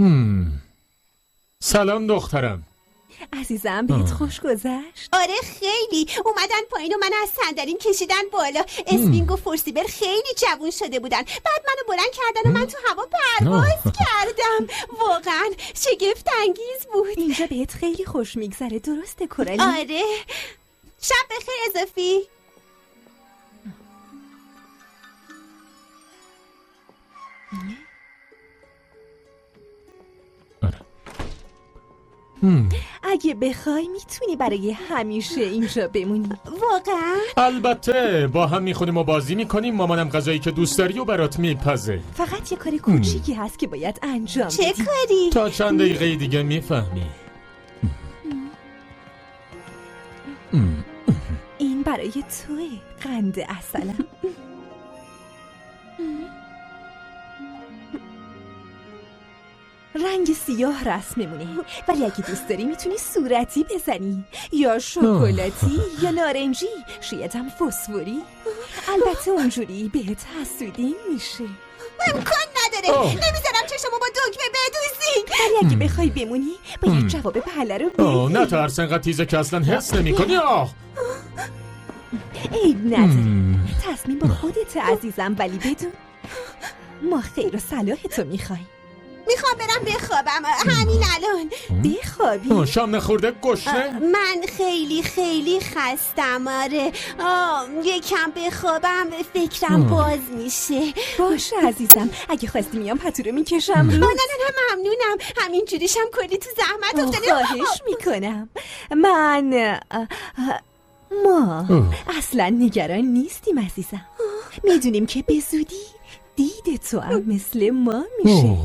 سلام دخترم.
عزیزم بهت خوش گذشت؟
آره خیلی. اومدن پایین و من از صندلیم کشیدن بالا. اسپینگ و فورسیبر خیلی جوون شده بودن. بعد منو بلند کردن و من تو هوا پرواز کردم. واقعا شگفت انگیز بود.
اینجا بهت خیلی خوش میگذره درسته کورالی؟
آره. شب بخیر اضافی.
اگه بخوای میتونی برای همیشه اینجا بمونی.
واقعا؟
البته با هم میخونیم و بازی میکنیم. مامانم غذایی که دوست داری و برات میپزه.
فقط یه کار کوچیکی هست که باید انجام بدی.
چه کاری؟
تا چند دقیقه دیگه میفهمی.
این برای توه، قند عسلم. رنگ سیاه رسممونه، ولی اگه دوست داری میتونی صورتی بزنی یا شکلاتی یا نارنجی، شاید هم فسفوری. البته اونجوری بهت حسودی میشه.
امکان نداره. نمیذارم چشمو با دکمه بدوزی.
ولی اگه بخوای بمونی باید جواب بله رو بدی.
نه ترس، انقدر تیزه که اصلا حس نمی‌کنی.
عیب نداره، تصمیم با خودت عزیزم، ولی بدون ما خیر و صلاح تو میخوایم.
میخوام برم بخوابم همین الان.
بخوابی؟
شام نخورده گشنه؟
من خیلی خستم. آره یکم بخوابم فکرم باز میشه.
باشه عزیزم، اگه خواستی میام پتو رو میکشم رو.
نه ممنونم. همینجوریشم کلی تو زحمت افتادی.
خواهش میکنم. ما اصلا نگران نیستیم عزیزم. میدونیم که به زودی دید تو هم مثل ما میشه.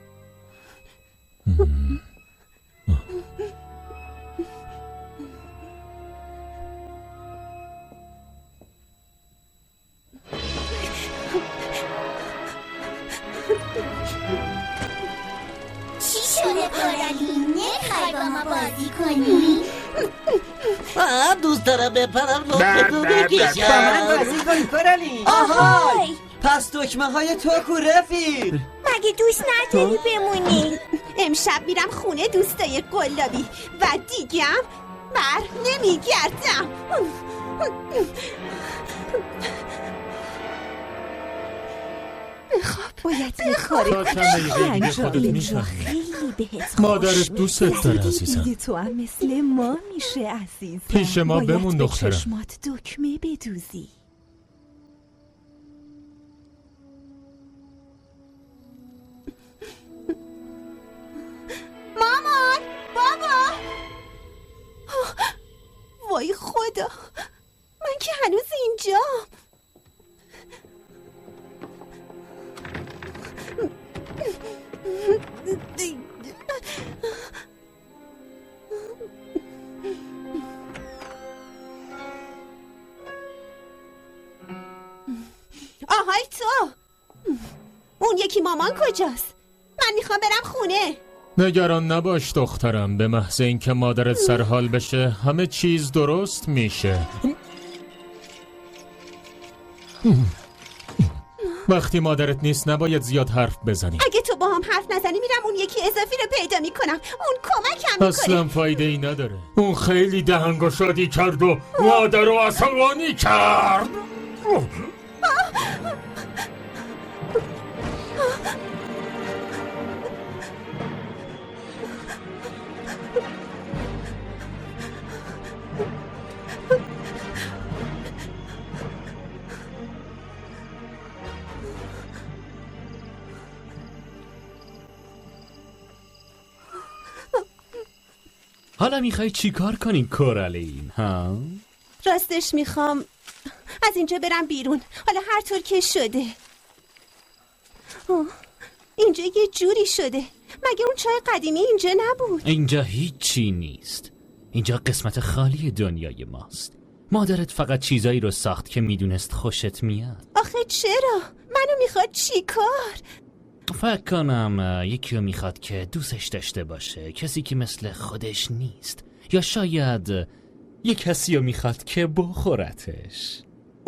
چی شده کورالی؟ نمیخوای با ما بازی کنی؟
دوست دارم بپرم لطفتو بکشم. با من بازی کنی کورالی؟ آهای پس دکمه های تو کو رفیق؟
مگه دوست نداری بمونی؟ امشب میرم خونه دوستای قلابی و دیگم بر نمیگردم.
خب باید یه کار انجام اینجا خیلی بهت خوش
مادرت دوستت داره عزیزم.
دیگه تو هم مثل ما میشه عزیزم.
پیش ما بمون دخترم.
باید به چشمات دکمه بدوزی.
مامان بابا. وای خدا، من که هنوز اینجا. آهای تو، اون یکی مامان کجاست؟ من میخوام برم خونه.
نگران نباش دخترم، به محض اینکه مادرت سرحال بشه همه چیز درست میشه. وقتی مادرت نیست نباید زیاد حرف بزنی.
اگه تو با هم حرف نزنی میرم اون یکی اضافی رو پیدا میکنم. اون کمکم میکنه.
اصلا فایده ای نداره. اون خیلی دهنگشادی کرد و مادر رو عصبانی کرد.
حالا میخوای چی کار کنی کورالین ها؟
راستش میخوام از اینجا برم بیرون. حالا هر طور که شده. اینجا یه جوری شده. مگه اون چای قدیمی اینجا نبود؟
اینجا هیچی نیست. اینجا قسمت خالی دنیای ماست. مادرت فقط چیزایی رو ساخت که میدونست خوشت میاد.
آخه چرا؟ منو میخواد چی کار؟
فکر کنم یکی رو میخواد که دوستش داشته باشه، کسی که مثل خودش نیست. یا شاید یک کسی رو میخواد که بخورتش.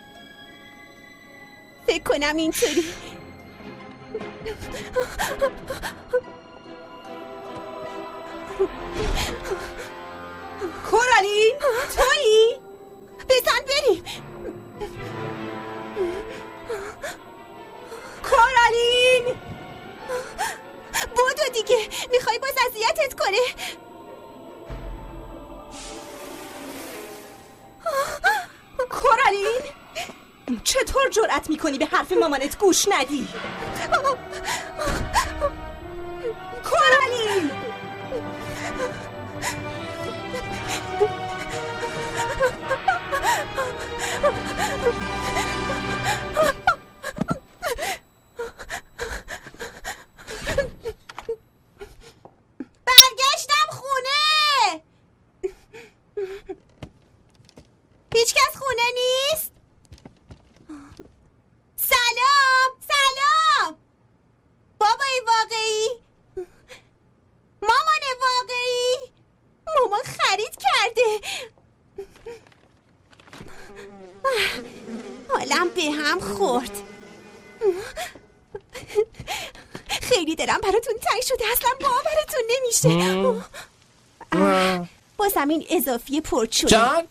فکر کنم اینطوری. کورالین تویی؟ بزن بریم. کورالین بودو دیگه، میخوای باز اذیتت کنه. کورالین چطور جرأت میکنی به حرف مامانت گوش ندی؟ کورالین برگشتم خونه. هیچ کس خونه نیست؟ سلام بابای واقعی، مامان واقعی. مامان خرید کرده. حالم به هم خورد. خیلی دلم براتون تنگ شده، اصلا باورتون نمیشه. بازم این اضافی پرچونه.
جان؟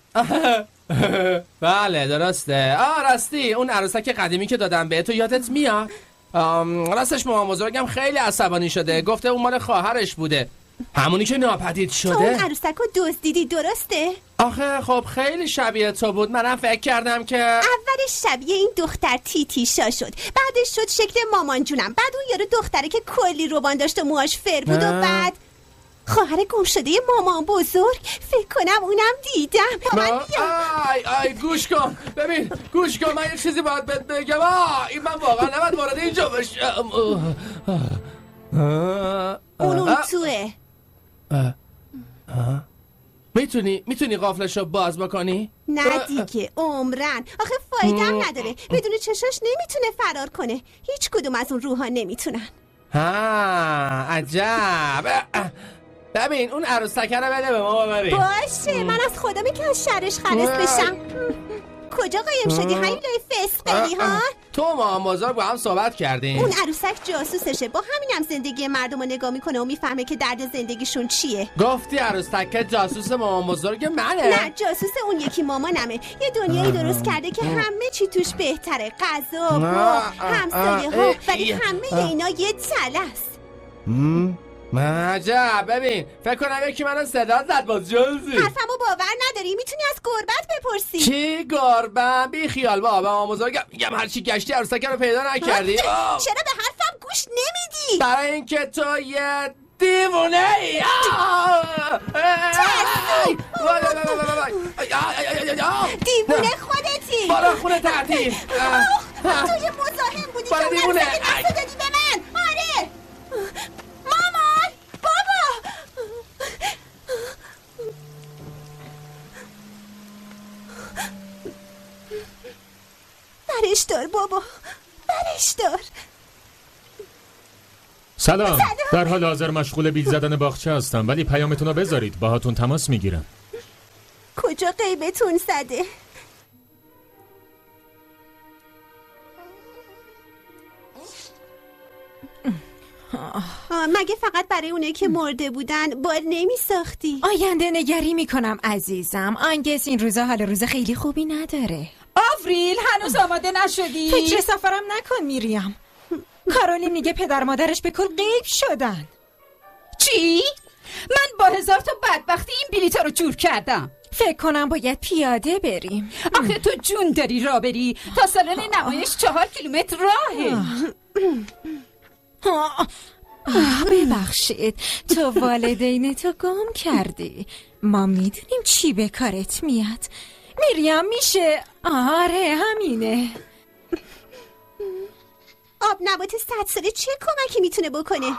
بله درسته. راستی اون عروسک قدیمی که دادم به تو یادت میاد؟ راستش مامان بزرگم خیلی عصبانی شده، گفته اون مال خواهرش بوده، همونی که ناپدید شده.
تو اون عروسک رو دزدیدی درسته؟
آخه خب خیلی شبیه تو بود، منم فکر کردم که
اولش شبیه این دختر تیتیشا شد، بعدش شد شکل مامان جونم، بعد اون یارو دختره که کلی روبان داشت و موهاش فر بود و بعد خواهر گم شده مامان بزرگ. فکر کنم اونم دیدم.
آی گوش کن، ببین گوش کن، من یه چیزی باید بهت بگم. این من واقعا نباید وارد اینجا بشم.
اون توه.
میتونی قفلشو باز بکنی؟
نه دیگه عمرن، آخه فایدم نداره، بدون چشاش نمیتونه فرار کنه. هیچ کدوم از اون روحا نمیتونن.
عجب. ببین اون عروسکه رو بده به ما ببریم.
باشه، من از خودم که از شرش خلاص بشم. کجا قایم شدی همین لای فسقلی ها؟
تو مامان بزرگ با هم صحبت کردیم.
اون عروسک جاسوسشه، با همینم زندگی مردم رو نگاه میکنه و میفهمه که درد زندگیشون چیه.
گفتی عروسک جاسوس مامان بزرگ منه؟
نه، جاسوس اون یکی مامانمه. یه دنیایی درست کرده که همه چی توش بهتره، غذا، همسایه ها، ولی همه اینا یه تله‌ست.
عجب. ببین فکر کنم یکی منو صدا زد باز جوزی.
حرفمو باور نداری؟ میتونی از گربت بپرسی.
چی گربت؟ بی خیال بابا، مامان بزرگم میگم هرچی گشتی عروسک رو پیدا نکردی.
چرا به حرفم گوش نمیدی؟
برای اینکه تو یه دیوونه ای.
دیوونه خودتی.
بالا خونه تعطیل.
تو یه مزاحم بودی که اون عروسک دادی به من. آره مامان، بابا. برش دار بابا، برش دار.
سلام. در حال حاضر مشغول بیل زدن باغچه هستم، ولی پیامتون رو بذارید، باهاتون تماس میگیرم.
کجا غیبتون زده؟ مگه فقط برای اونه که مرده بودن بال نمی ساختی؟
آینده نگری میکنم عزیزم. آنگس این روزا حال روز خیلی خوبی نداره.
آوریل هنوز آماده نشدی؟
فکر سفرم نکن میریم. کارولین میگه پدر مادرش به کل غیب شدن.
چی؟ من با هزار تا بدبختی این بلیطا رو جور کردم.
فکر کنم باید پیاده بریم.
آخه تو جون داری راه بری؟ تا سالن نمایش 4 کیلومتر راهه.
ببخشید، تو والدین تو گم کردی. ما میدونیم چی به کارت میاد. میریم میشه. آره همینه.
آب نبات 100 ساله چه کمکی میتونه بکنه؟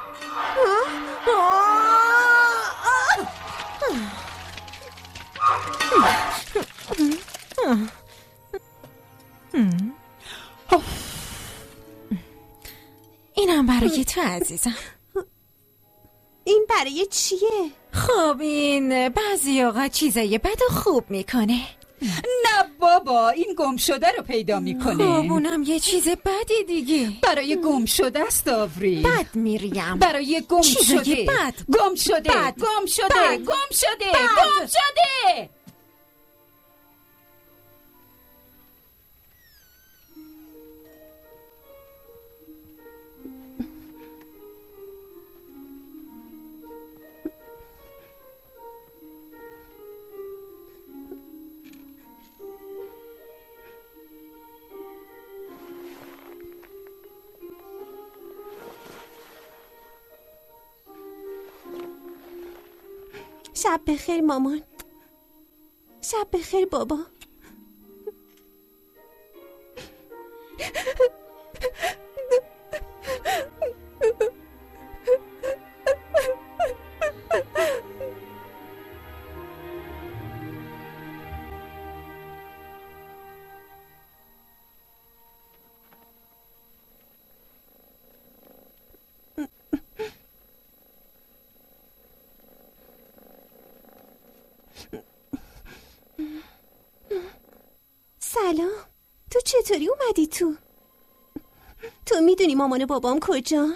اینم برای تو عزیزم.
این برای چیه؟
خب این بعضی اوقات چیزای بد و خوب میکنه.
نه بابا، این گم شده رو پیدا میکنه.
خب اونم یه چیز بدی دیگه.
برای گم شده است آوری.
بد میریم.
برای گم شده.
بد.
گم شده.
بد.
گم شده.
بد.
گم شده.
بد.
گم شده.
شب بخیر مامان. شب بخیر بابا. سلام، تو چطوری اومدی تو؟ تو میدونی مامان و بابام کجان؟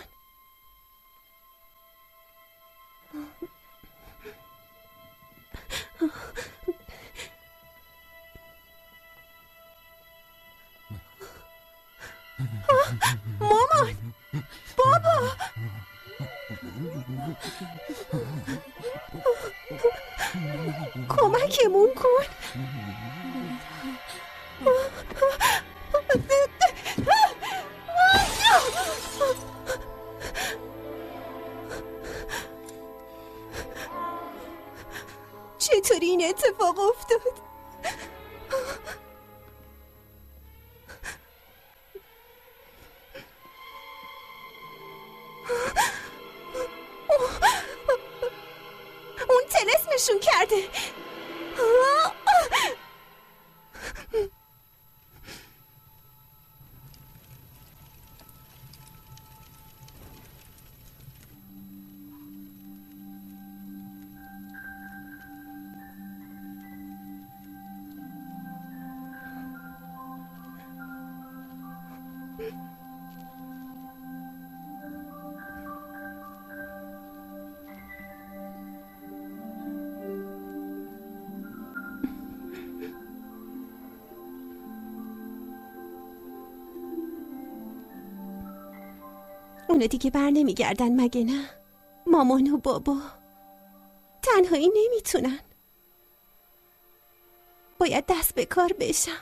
مامان، بابا، کمکمون کن. چطوری این اتفاق افتاد؟ اون طلسمشون کرده. اونا دیگه بر نمیگردن مگه نه؟ مامان و بابا تنهایی نمیتونن. باید دست به کار بشم.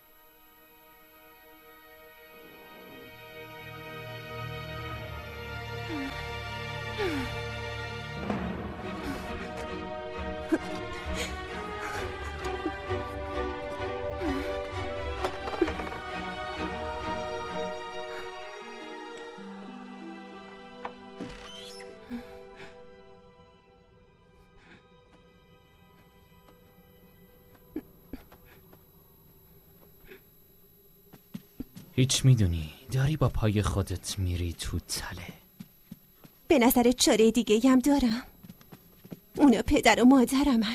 هیچ میدونی داری با پای خودت میری تو تله.
به نظر چاره دیگه هم دارم. اونا پدر و مادرمن.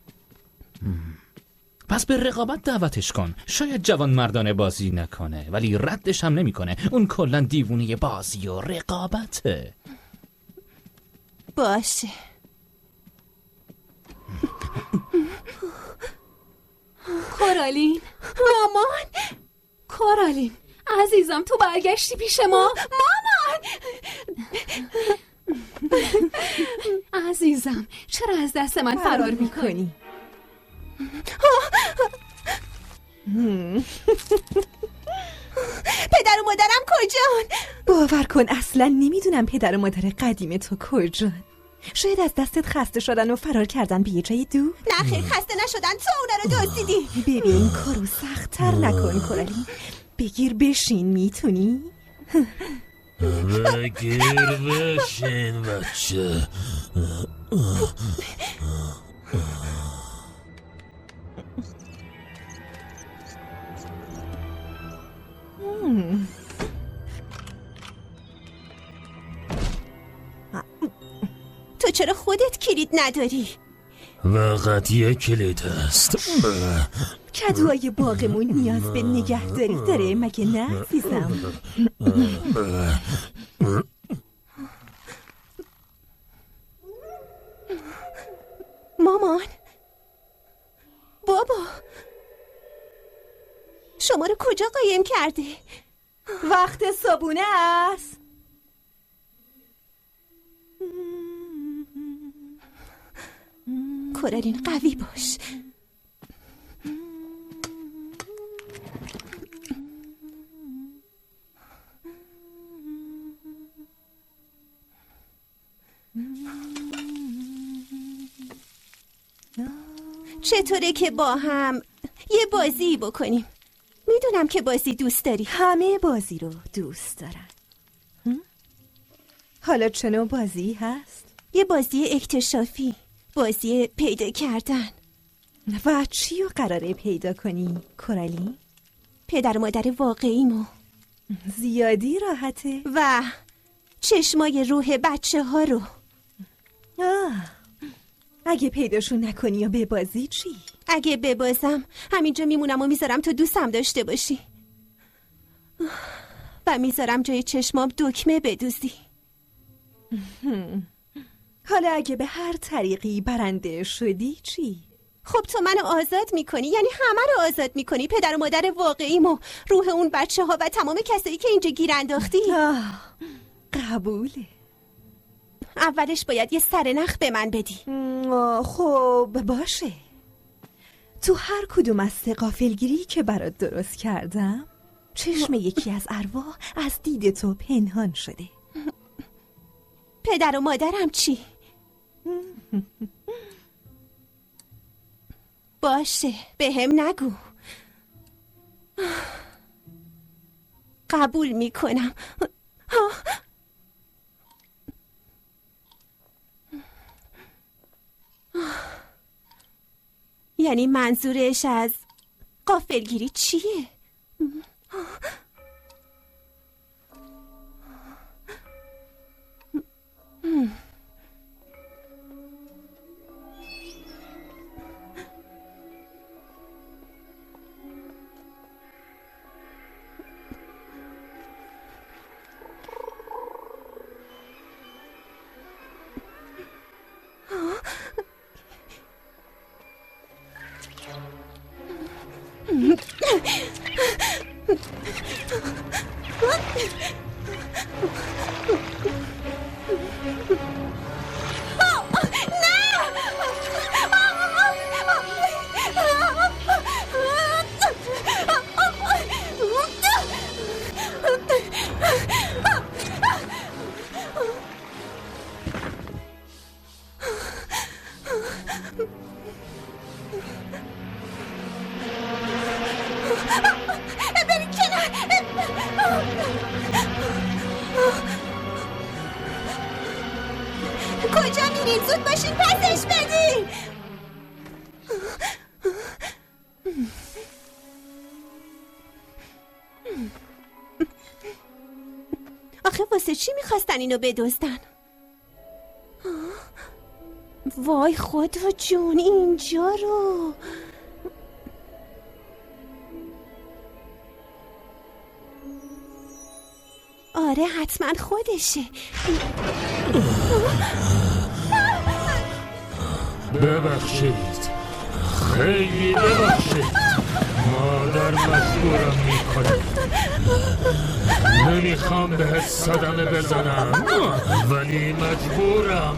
پس به رقابت دعوتش کن. شاید جوان مردانه بازی نکنه ولی ردش هم نمیکنه. اون کلا دیوونه بازی و رقابته.
باشه.
کورالین،
مامان،
کورالین عزیزم، تو برگشتی پیش ما.
مامان
عزیزم، چرا از دست من فرار میکنی؟
پدر و مادرم کجان؟
باور کن اصلا نمیدونم پدر و مادر قدیم تو کجان. شاید از دستت خسته شدن و فرار کردن به یه جای دور.
نه خیر، خسته نشدن، تو اونا رو دزدیدی.
ببین کارو سخت‌تر نکن کورالین. بگیر بشین، میتونی؟
بگیر بشین بچه.
تو چرا خودت کلید نداری؟
فقط یک کلید هست.
کدوهای باغمون نیاز به نگهداری داره مگه نه عزیزم؟
مامان، بابا، شما رو کجا قایم کرده؟
وقت صبونه است.
کورالین قوی باش. چطوره که با هم یه بازی بکنیم؟ میدونم که بازی دوست داری.
همه بازی رو دوست دارن. حالا چه نوع بازی هست؟
یه بازی اکتشافی، بازی پیدا کردن.
و چی رو قراره پیدا کنی کورالین؟
پدر و مادر واقعیمو.
زیادی راحته.
و چشمای روح بچه ها رو.
اگه پیداشون نکنی یا ببازی چی؟
اگه ببازم همینجا میمونم و میذارم تو دوستم داشته باشی و میذارم جای چشمام دکمه بدوزی.
حالا اگه به هر طریقی برنده شدی چی؟
خب تو منو آزاد میکنی، یعنی همه رو آزاد میکنی، پدر و مادر واقعیمو، روح اون بچه ها و تمام کسایی که اینجا گیر انداختی.
قبوله.
اولش باید یه سرنخ به من بدی.
خب باشه. تو هر کدوم از سه غافلگیری که برات درست کردم چشم یکی از ارواح از دید تو پنهان شده.
پدر و مادرم چی؟ باشه به هم نگو. قبول میکنم. یعنی منظورش از غافلگیری چیه؟ کجا میرین؟ زود باشین پسش بدین. آخه واسه چی میخواستن اینو بدزدن؟ وای خدا جون، اینجا رو آره حتما خودشه.
ببخشید، خیلی ببخشید. مادر مجبورم میکنه. نمیخوام بهت صدمه بزنم ولی مجبورم.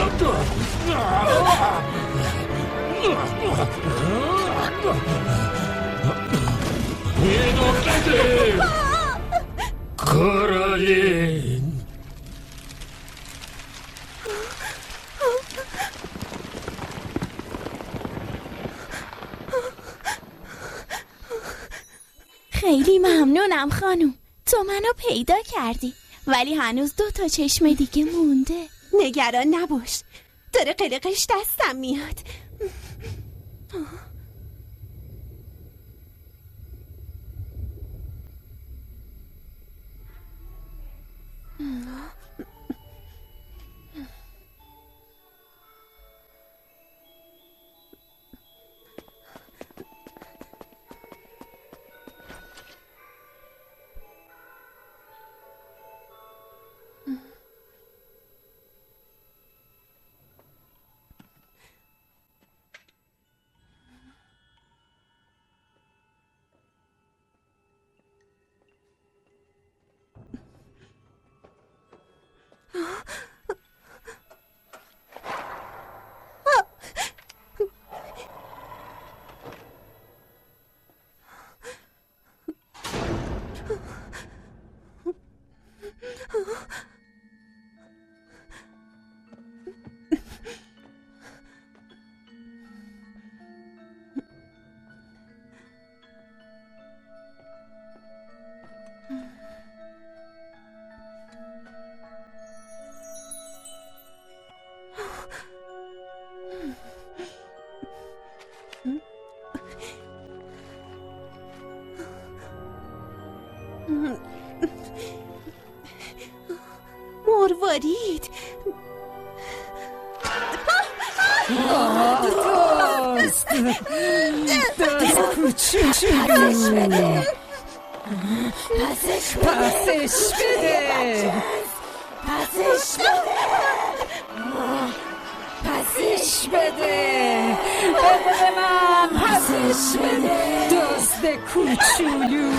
اینو بده کورالین.
خیلی ممنونم خانوم، تو منو پیدا کردی ولی هنوز 2 چشم دیگه مونده.
نگران نباش، داره قلقش دستم میاد. برید.
دوست کوچولو پسش بده. پسش بده. پسش بده. بده من. پسش بده. دوست کوچولو.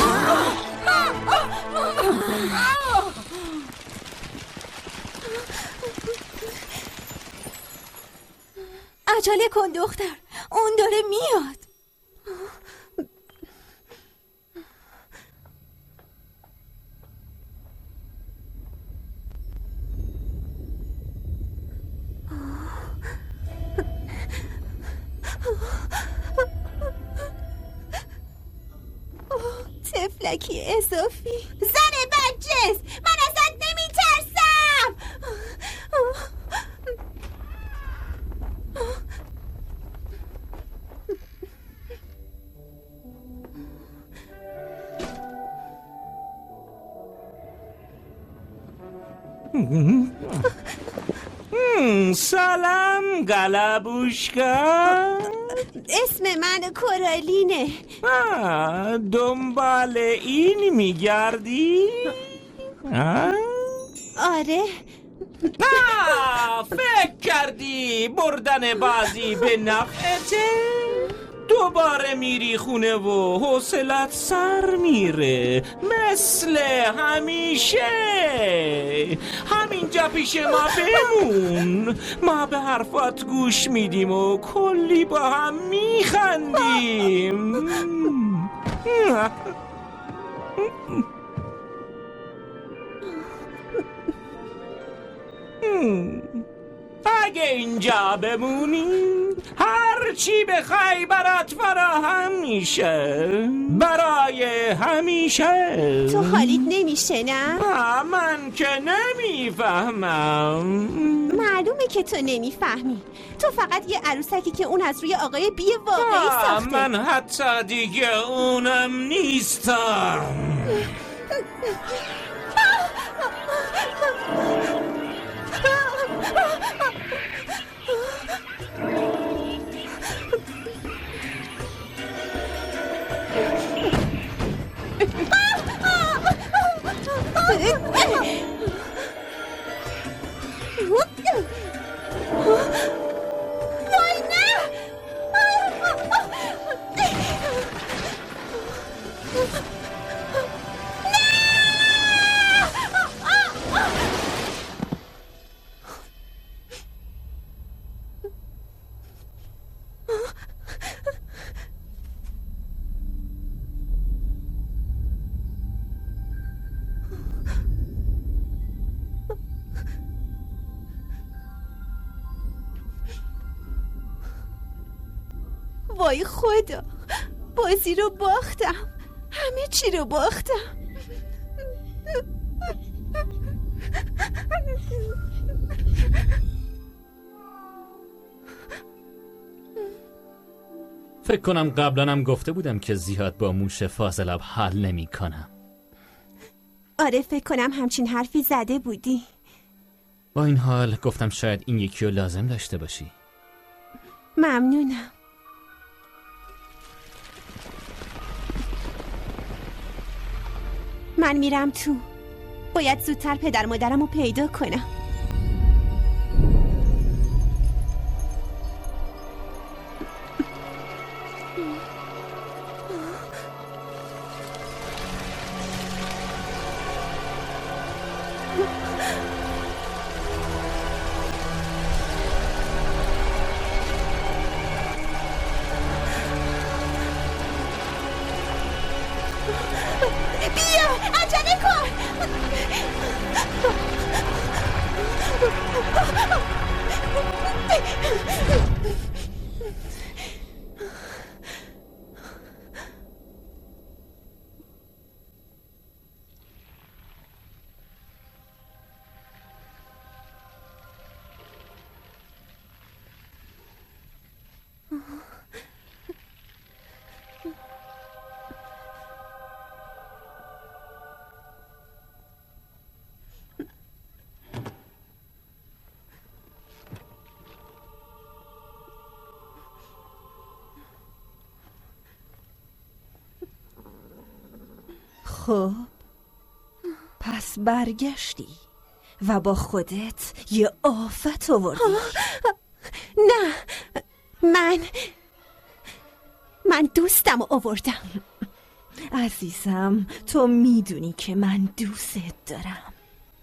عجله کن دختر، اون داره میاد. تفلکی اضافی. زن بدجنس، من ازت نمیترسم.
سلام گلابوشکا.
اسم من کورالینه.
دنبال این میگردی؟
آره.
فکر کردی بردن بازی به نفعته؟ دوباره میری خونه و حوصلت سر میره مثل همیشه. همینجا پیش ما بمون، ما به حرفات گوش میدیم و کلی با هم میخندیم. اگه اینجا بمونی هر چی بخوای برات فراهم میشه برای همیشه.
تو حالیت نمیشه نه؟
من که نمیفهمم.
معلومه که تو نمیفهمی. تو فقط یه عروسکی که اون از روی آقای بی واقعی ساخته.
من حتی دیگه اونم نیستم.
وای نه! وای خدا، بازی رو باختم، همه چی رو باختم.
فکر کنم قبلنم گفته بودم که زیاد با موش فاضلاب حل نمی کنم.
آره فکر کنم همچین حرفی زده بودی.
با این حال گفتم شاید این یکی رو لازم داشته باشی.
ممنونم. من میرم تو. باید زودتر پدر مادرم رو پیدا کنم. بیا عجله کن.
خب پس برگشتی و با خودت یه آفت آوردی.
نه، من دوستم آوردم.
عزیزم تو میدونی که من دوست دارم،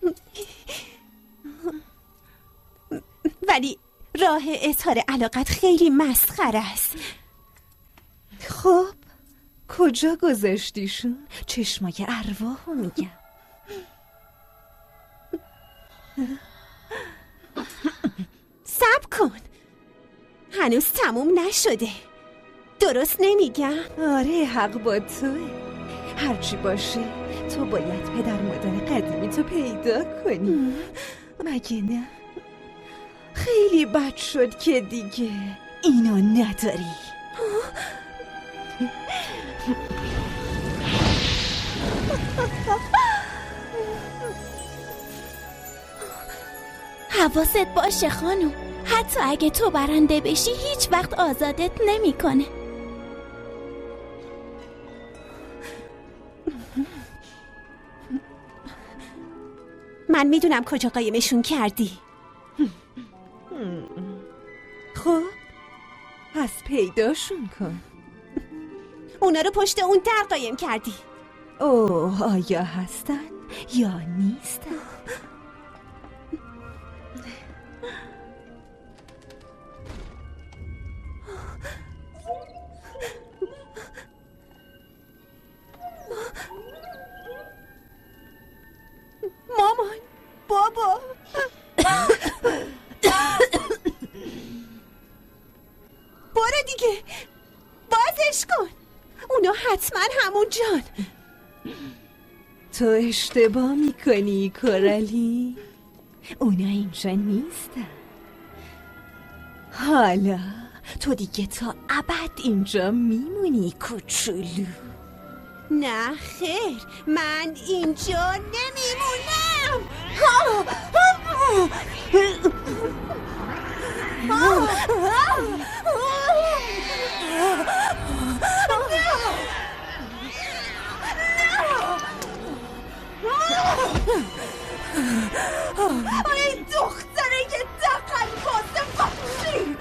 ولی راه اظهار علاقت خیلی مسخره است.
خب کجا گذاشتیشون؟ چشمای ارواحو میگم.
صبر کن، هنوز تموم نشده. درست نمیگم؟
آره حق با توه. هرچی باشه تو باید پدر مادر قدیمی تو پیدا کنی، مگه نه؟ خیلی بد شد که دیگه اینو نداری.
حواست باشه خانم، حتی اگه تو برنده بشی هیچ وقت آزادت نمیکنه.
من میدونم کجا قایمشون کردی.
خب پس پیداشون کن.
اونا رو پشت اون در قایم کردی.
اوه آیا هستن یا نیستن؟
مامان، بابا، برو دیگه، بازش کن. اونا حتما همون جان.
تو اشتباه میکنی کورالی، اونا اینجا نیستن. حالا تو دیگه تا ابد اینجا میمونی کوچولو.
نه خیر، من اینجا نمیمونم. ای دختره یه دقل بازه بخشی.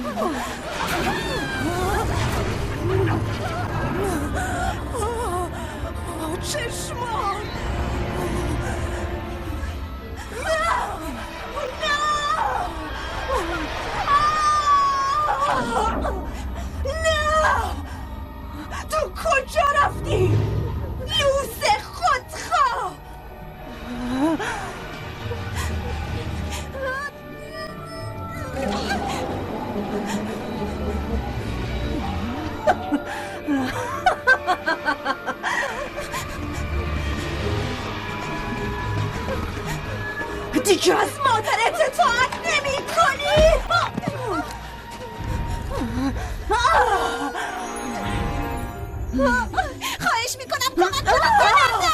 چشمان نه، تو کجا رفتی لوس خودخواه؟ دیگه از مادرت اطاعت نمی کنی؟ خواهش میکنم کمک کنم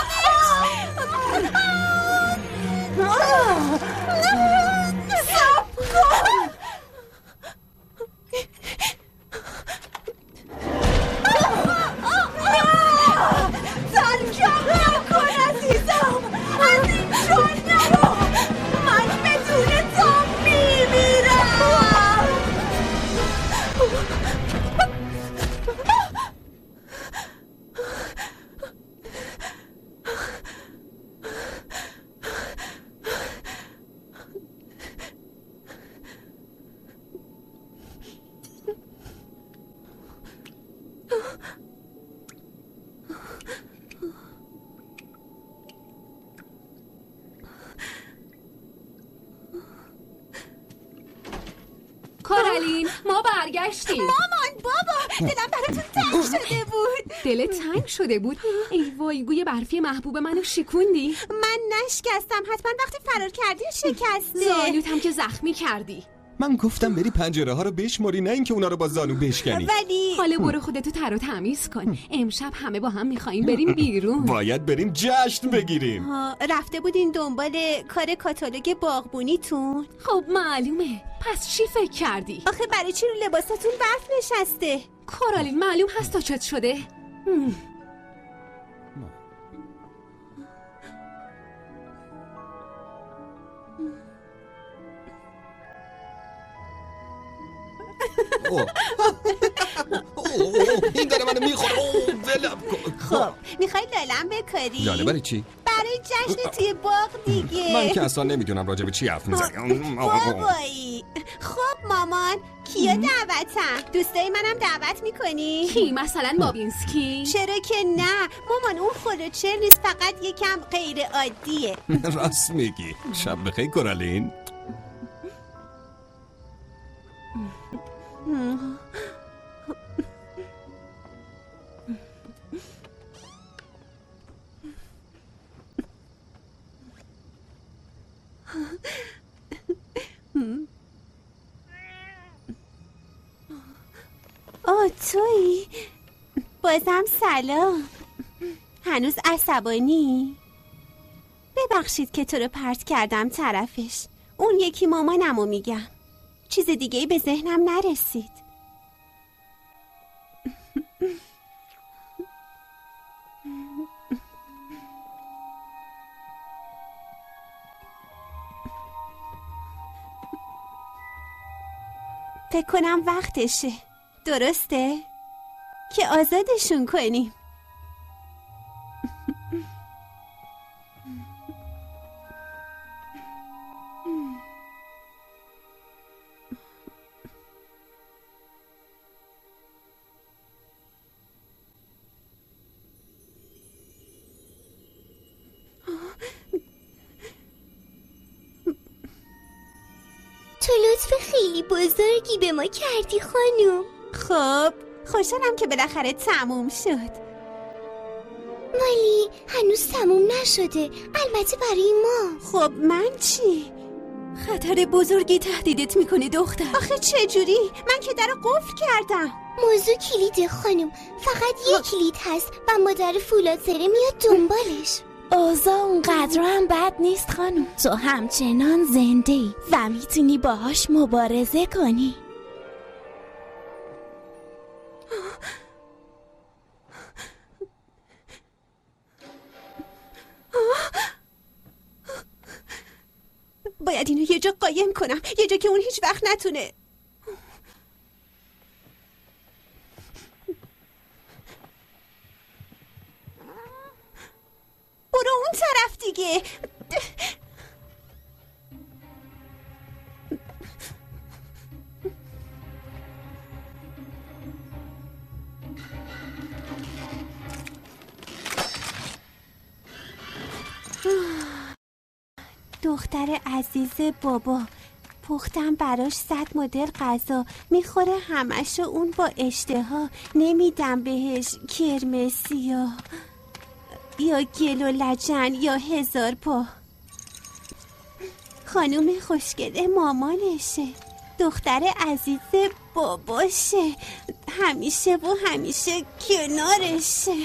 صبر کن. ترکم نکن عزیزم، از اینجا نرو. من بدون تو میمیرم.
کورالین ما برگشتیم.
مامان، بابا، دلم براتون تنگ شده بود.
دلت تنگ شده بود؟ ای وای، گوی برفی محبوب منو شکوندی.
من نشکستم، حتما وقتی فرار کردی شکسته.
زانوت هم که زخمی کردی.
من گفتم بری پنجره ها رو بشماری، نه اینکه اونا رو با زانو بشکنی.
ولی
حالا برو خودتو تر و تمیز کن. امشب همه با هم میخواییم بریم بیرون.
باید بریم جشن بگیریم.
رفته بودین دنبال کار کاتالوگ باغبونیتون؟
خب معلومه. پس چی فکر کردی؟
آخه برای چی رو لباساتون برف نشسته؟
کورالین معلوم هست تا چت شده.
این داره منو میخوره. ولم کن.
خب میخوای لالم بکاری؟
لاله برای چی؟
برای جشن توی باغ دیگه.
من که اصلا نمیدونم راجع به چی حرف میزنی.
بابایی. خب مامان کیا دعوتم؟ دوستای منم دعوت میکنی؟
کی؟ مثلا بابینسکی؟
چرا که نه مامان، اون خلوچر نیست، فقط یکم غیر عادیه.
راست میگی. شب بخیر کورالین.
تویی؟ بازم سلام. هنوز عصبانی؟ ببخشید که تو رو پرت کردم طرفش. اون یکی مامانمو میگم. چیز دیگه‌ای به ذهنم نرسید. فکر کنم وقتشه. درسته؟ که آزادشون کنیم.
تو لطف خیلی بزرگی به ما کردی خانم.
خب خوشحالم که بالاخره تموم شد.
ولی هنوز تموم نشده، البته برای ما.
خب من چی؟
خطر بزرگی تهدیدت میکنه دختر.
آخه چجوری؟ من که در قفل کردم.
موضوع کلیده خانم، فقط یک کلید هست و مادر فولاد زره میاد دنبالش.
اوضاع اونقدر هم بد نیست خانم. تو همچنان زنده‌ای و میتونی باهاش مبارزه کنی.
باید اینو یه جا قایم کنم، یه جا که اون هیچ وقت نتونه. برو اون طرف دیگه. دختر عزیز بابا، پختم براش 100 مدل غذا، میخوره همشو اون با اشتها. نمیدم بهش کرم سیاه یا گل و لجن یا 1000 پا. خانوم خوشگله مامانشه، دختر عزیز باباشه، همیشه و همیشه کنارشه.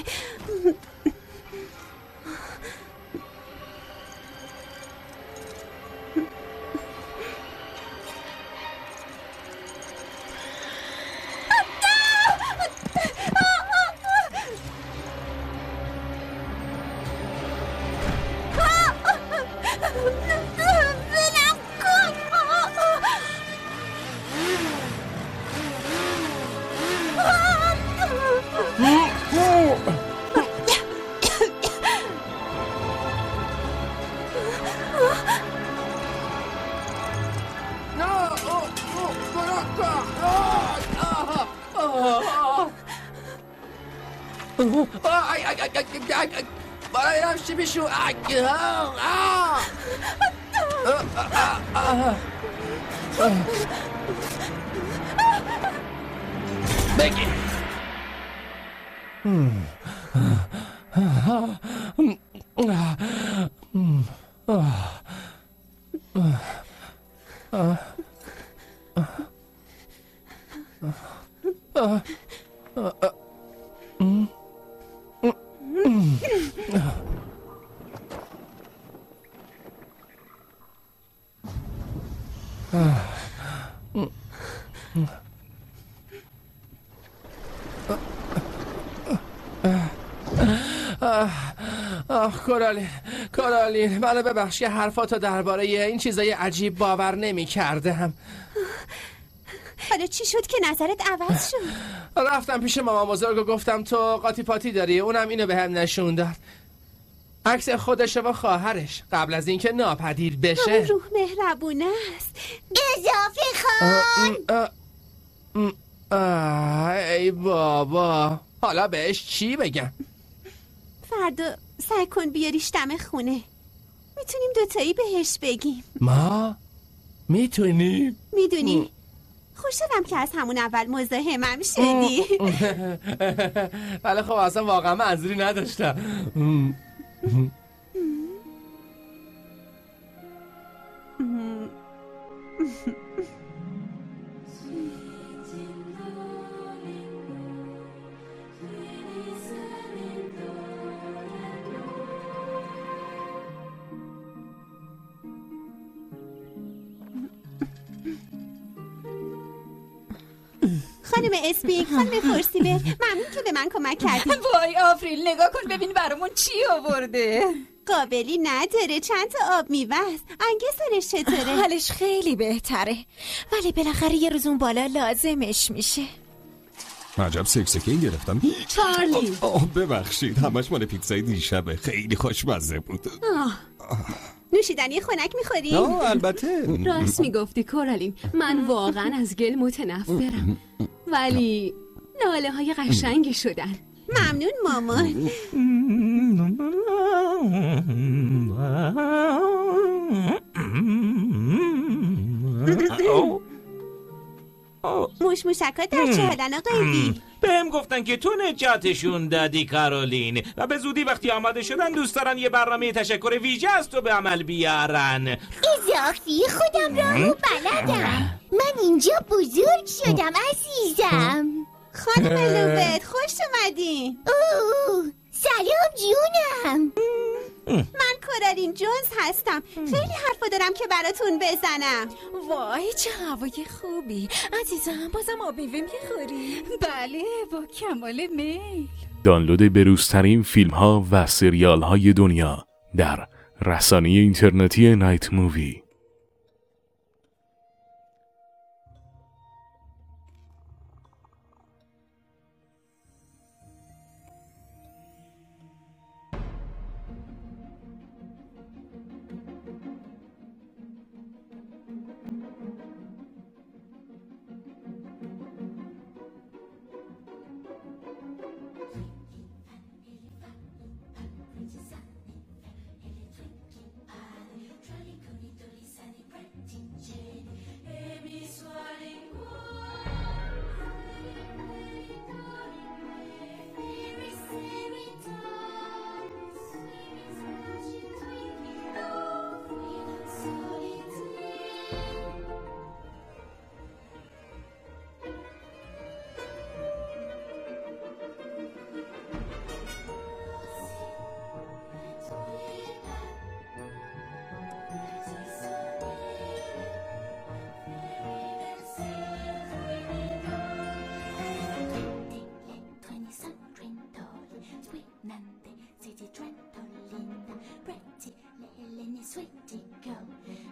بگی کورالین منو ببخش، یه حرفاتو درباره این چیزای عجیب باور نمی کردم.
حالا چی شد که نظرت عوض شد؟
رفتم پیش مامان بزرگ و گفتم تو قاطی پاتی داری. اونم اینو به هم نشون داد، عکس خودشه و خواهرش قبل از اینکه ناپدید بشه.
روح مهربونه است. اضافه خان.
ای بابا، حالا بهش چی بگم؟
فردا سعی کن بیاریش دم خونه، میتونیم دوتایی بهش بگیم.
ما؟ میتونیم؟
میدونی خوشحالم که از همون اول مزاحمم شدی.
ولی خب اصلا واقعا منظوری نداشتم.
خانم اسپینگ، خانم فورسیبر، ممنون که به من کمک کردید.
وای آفریل، نگاه کن ببین برامون چی آورده.
قابلی نداره، چند تا آب میوه است. انگسارش چطوره؟
حالش خیلی بهتره، ولی بالاخره یه روز اون بالا لازمش میشه.
عجب سکسکی گرفتم.
چارلی
ببخشید، همش مال پیتزای دیشبه، خیلی خوشمزه بود.
نوشیدنی خنک میخوری؟
البته.
راست میگفتی کورالین، من واقعا از گل متنفرم، ولی ناله های قشنگی شدن.
ممنون مامان. موشکات در چه حالن آقای؟
بهم گفتن که تو نجاتشون دادی کارولین، و به زودی وقتی آماده شدن دوست دارن یه برنامه تشکر ویژه از تو به عمل بیارن.
اضافی، خودم راهو بلدم. من اینجا بزرگ شدم عزیزم.
خانم لوبت، خوش اومدین.
سلام جونم.
من کورالین جونز هستم. خیلی حرفا دارم که براتون بزنم.
وای چه هوای خوبی. عزیزم بازم آب میوه میخوری؟
بله با کمال میل.
دانلود بروزترین فیلم ها و سریال های دنیا در رسانه اینترنتی نایت مووی.
Sweetie girl,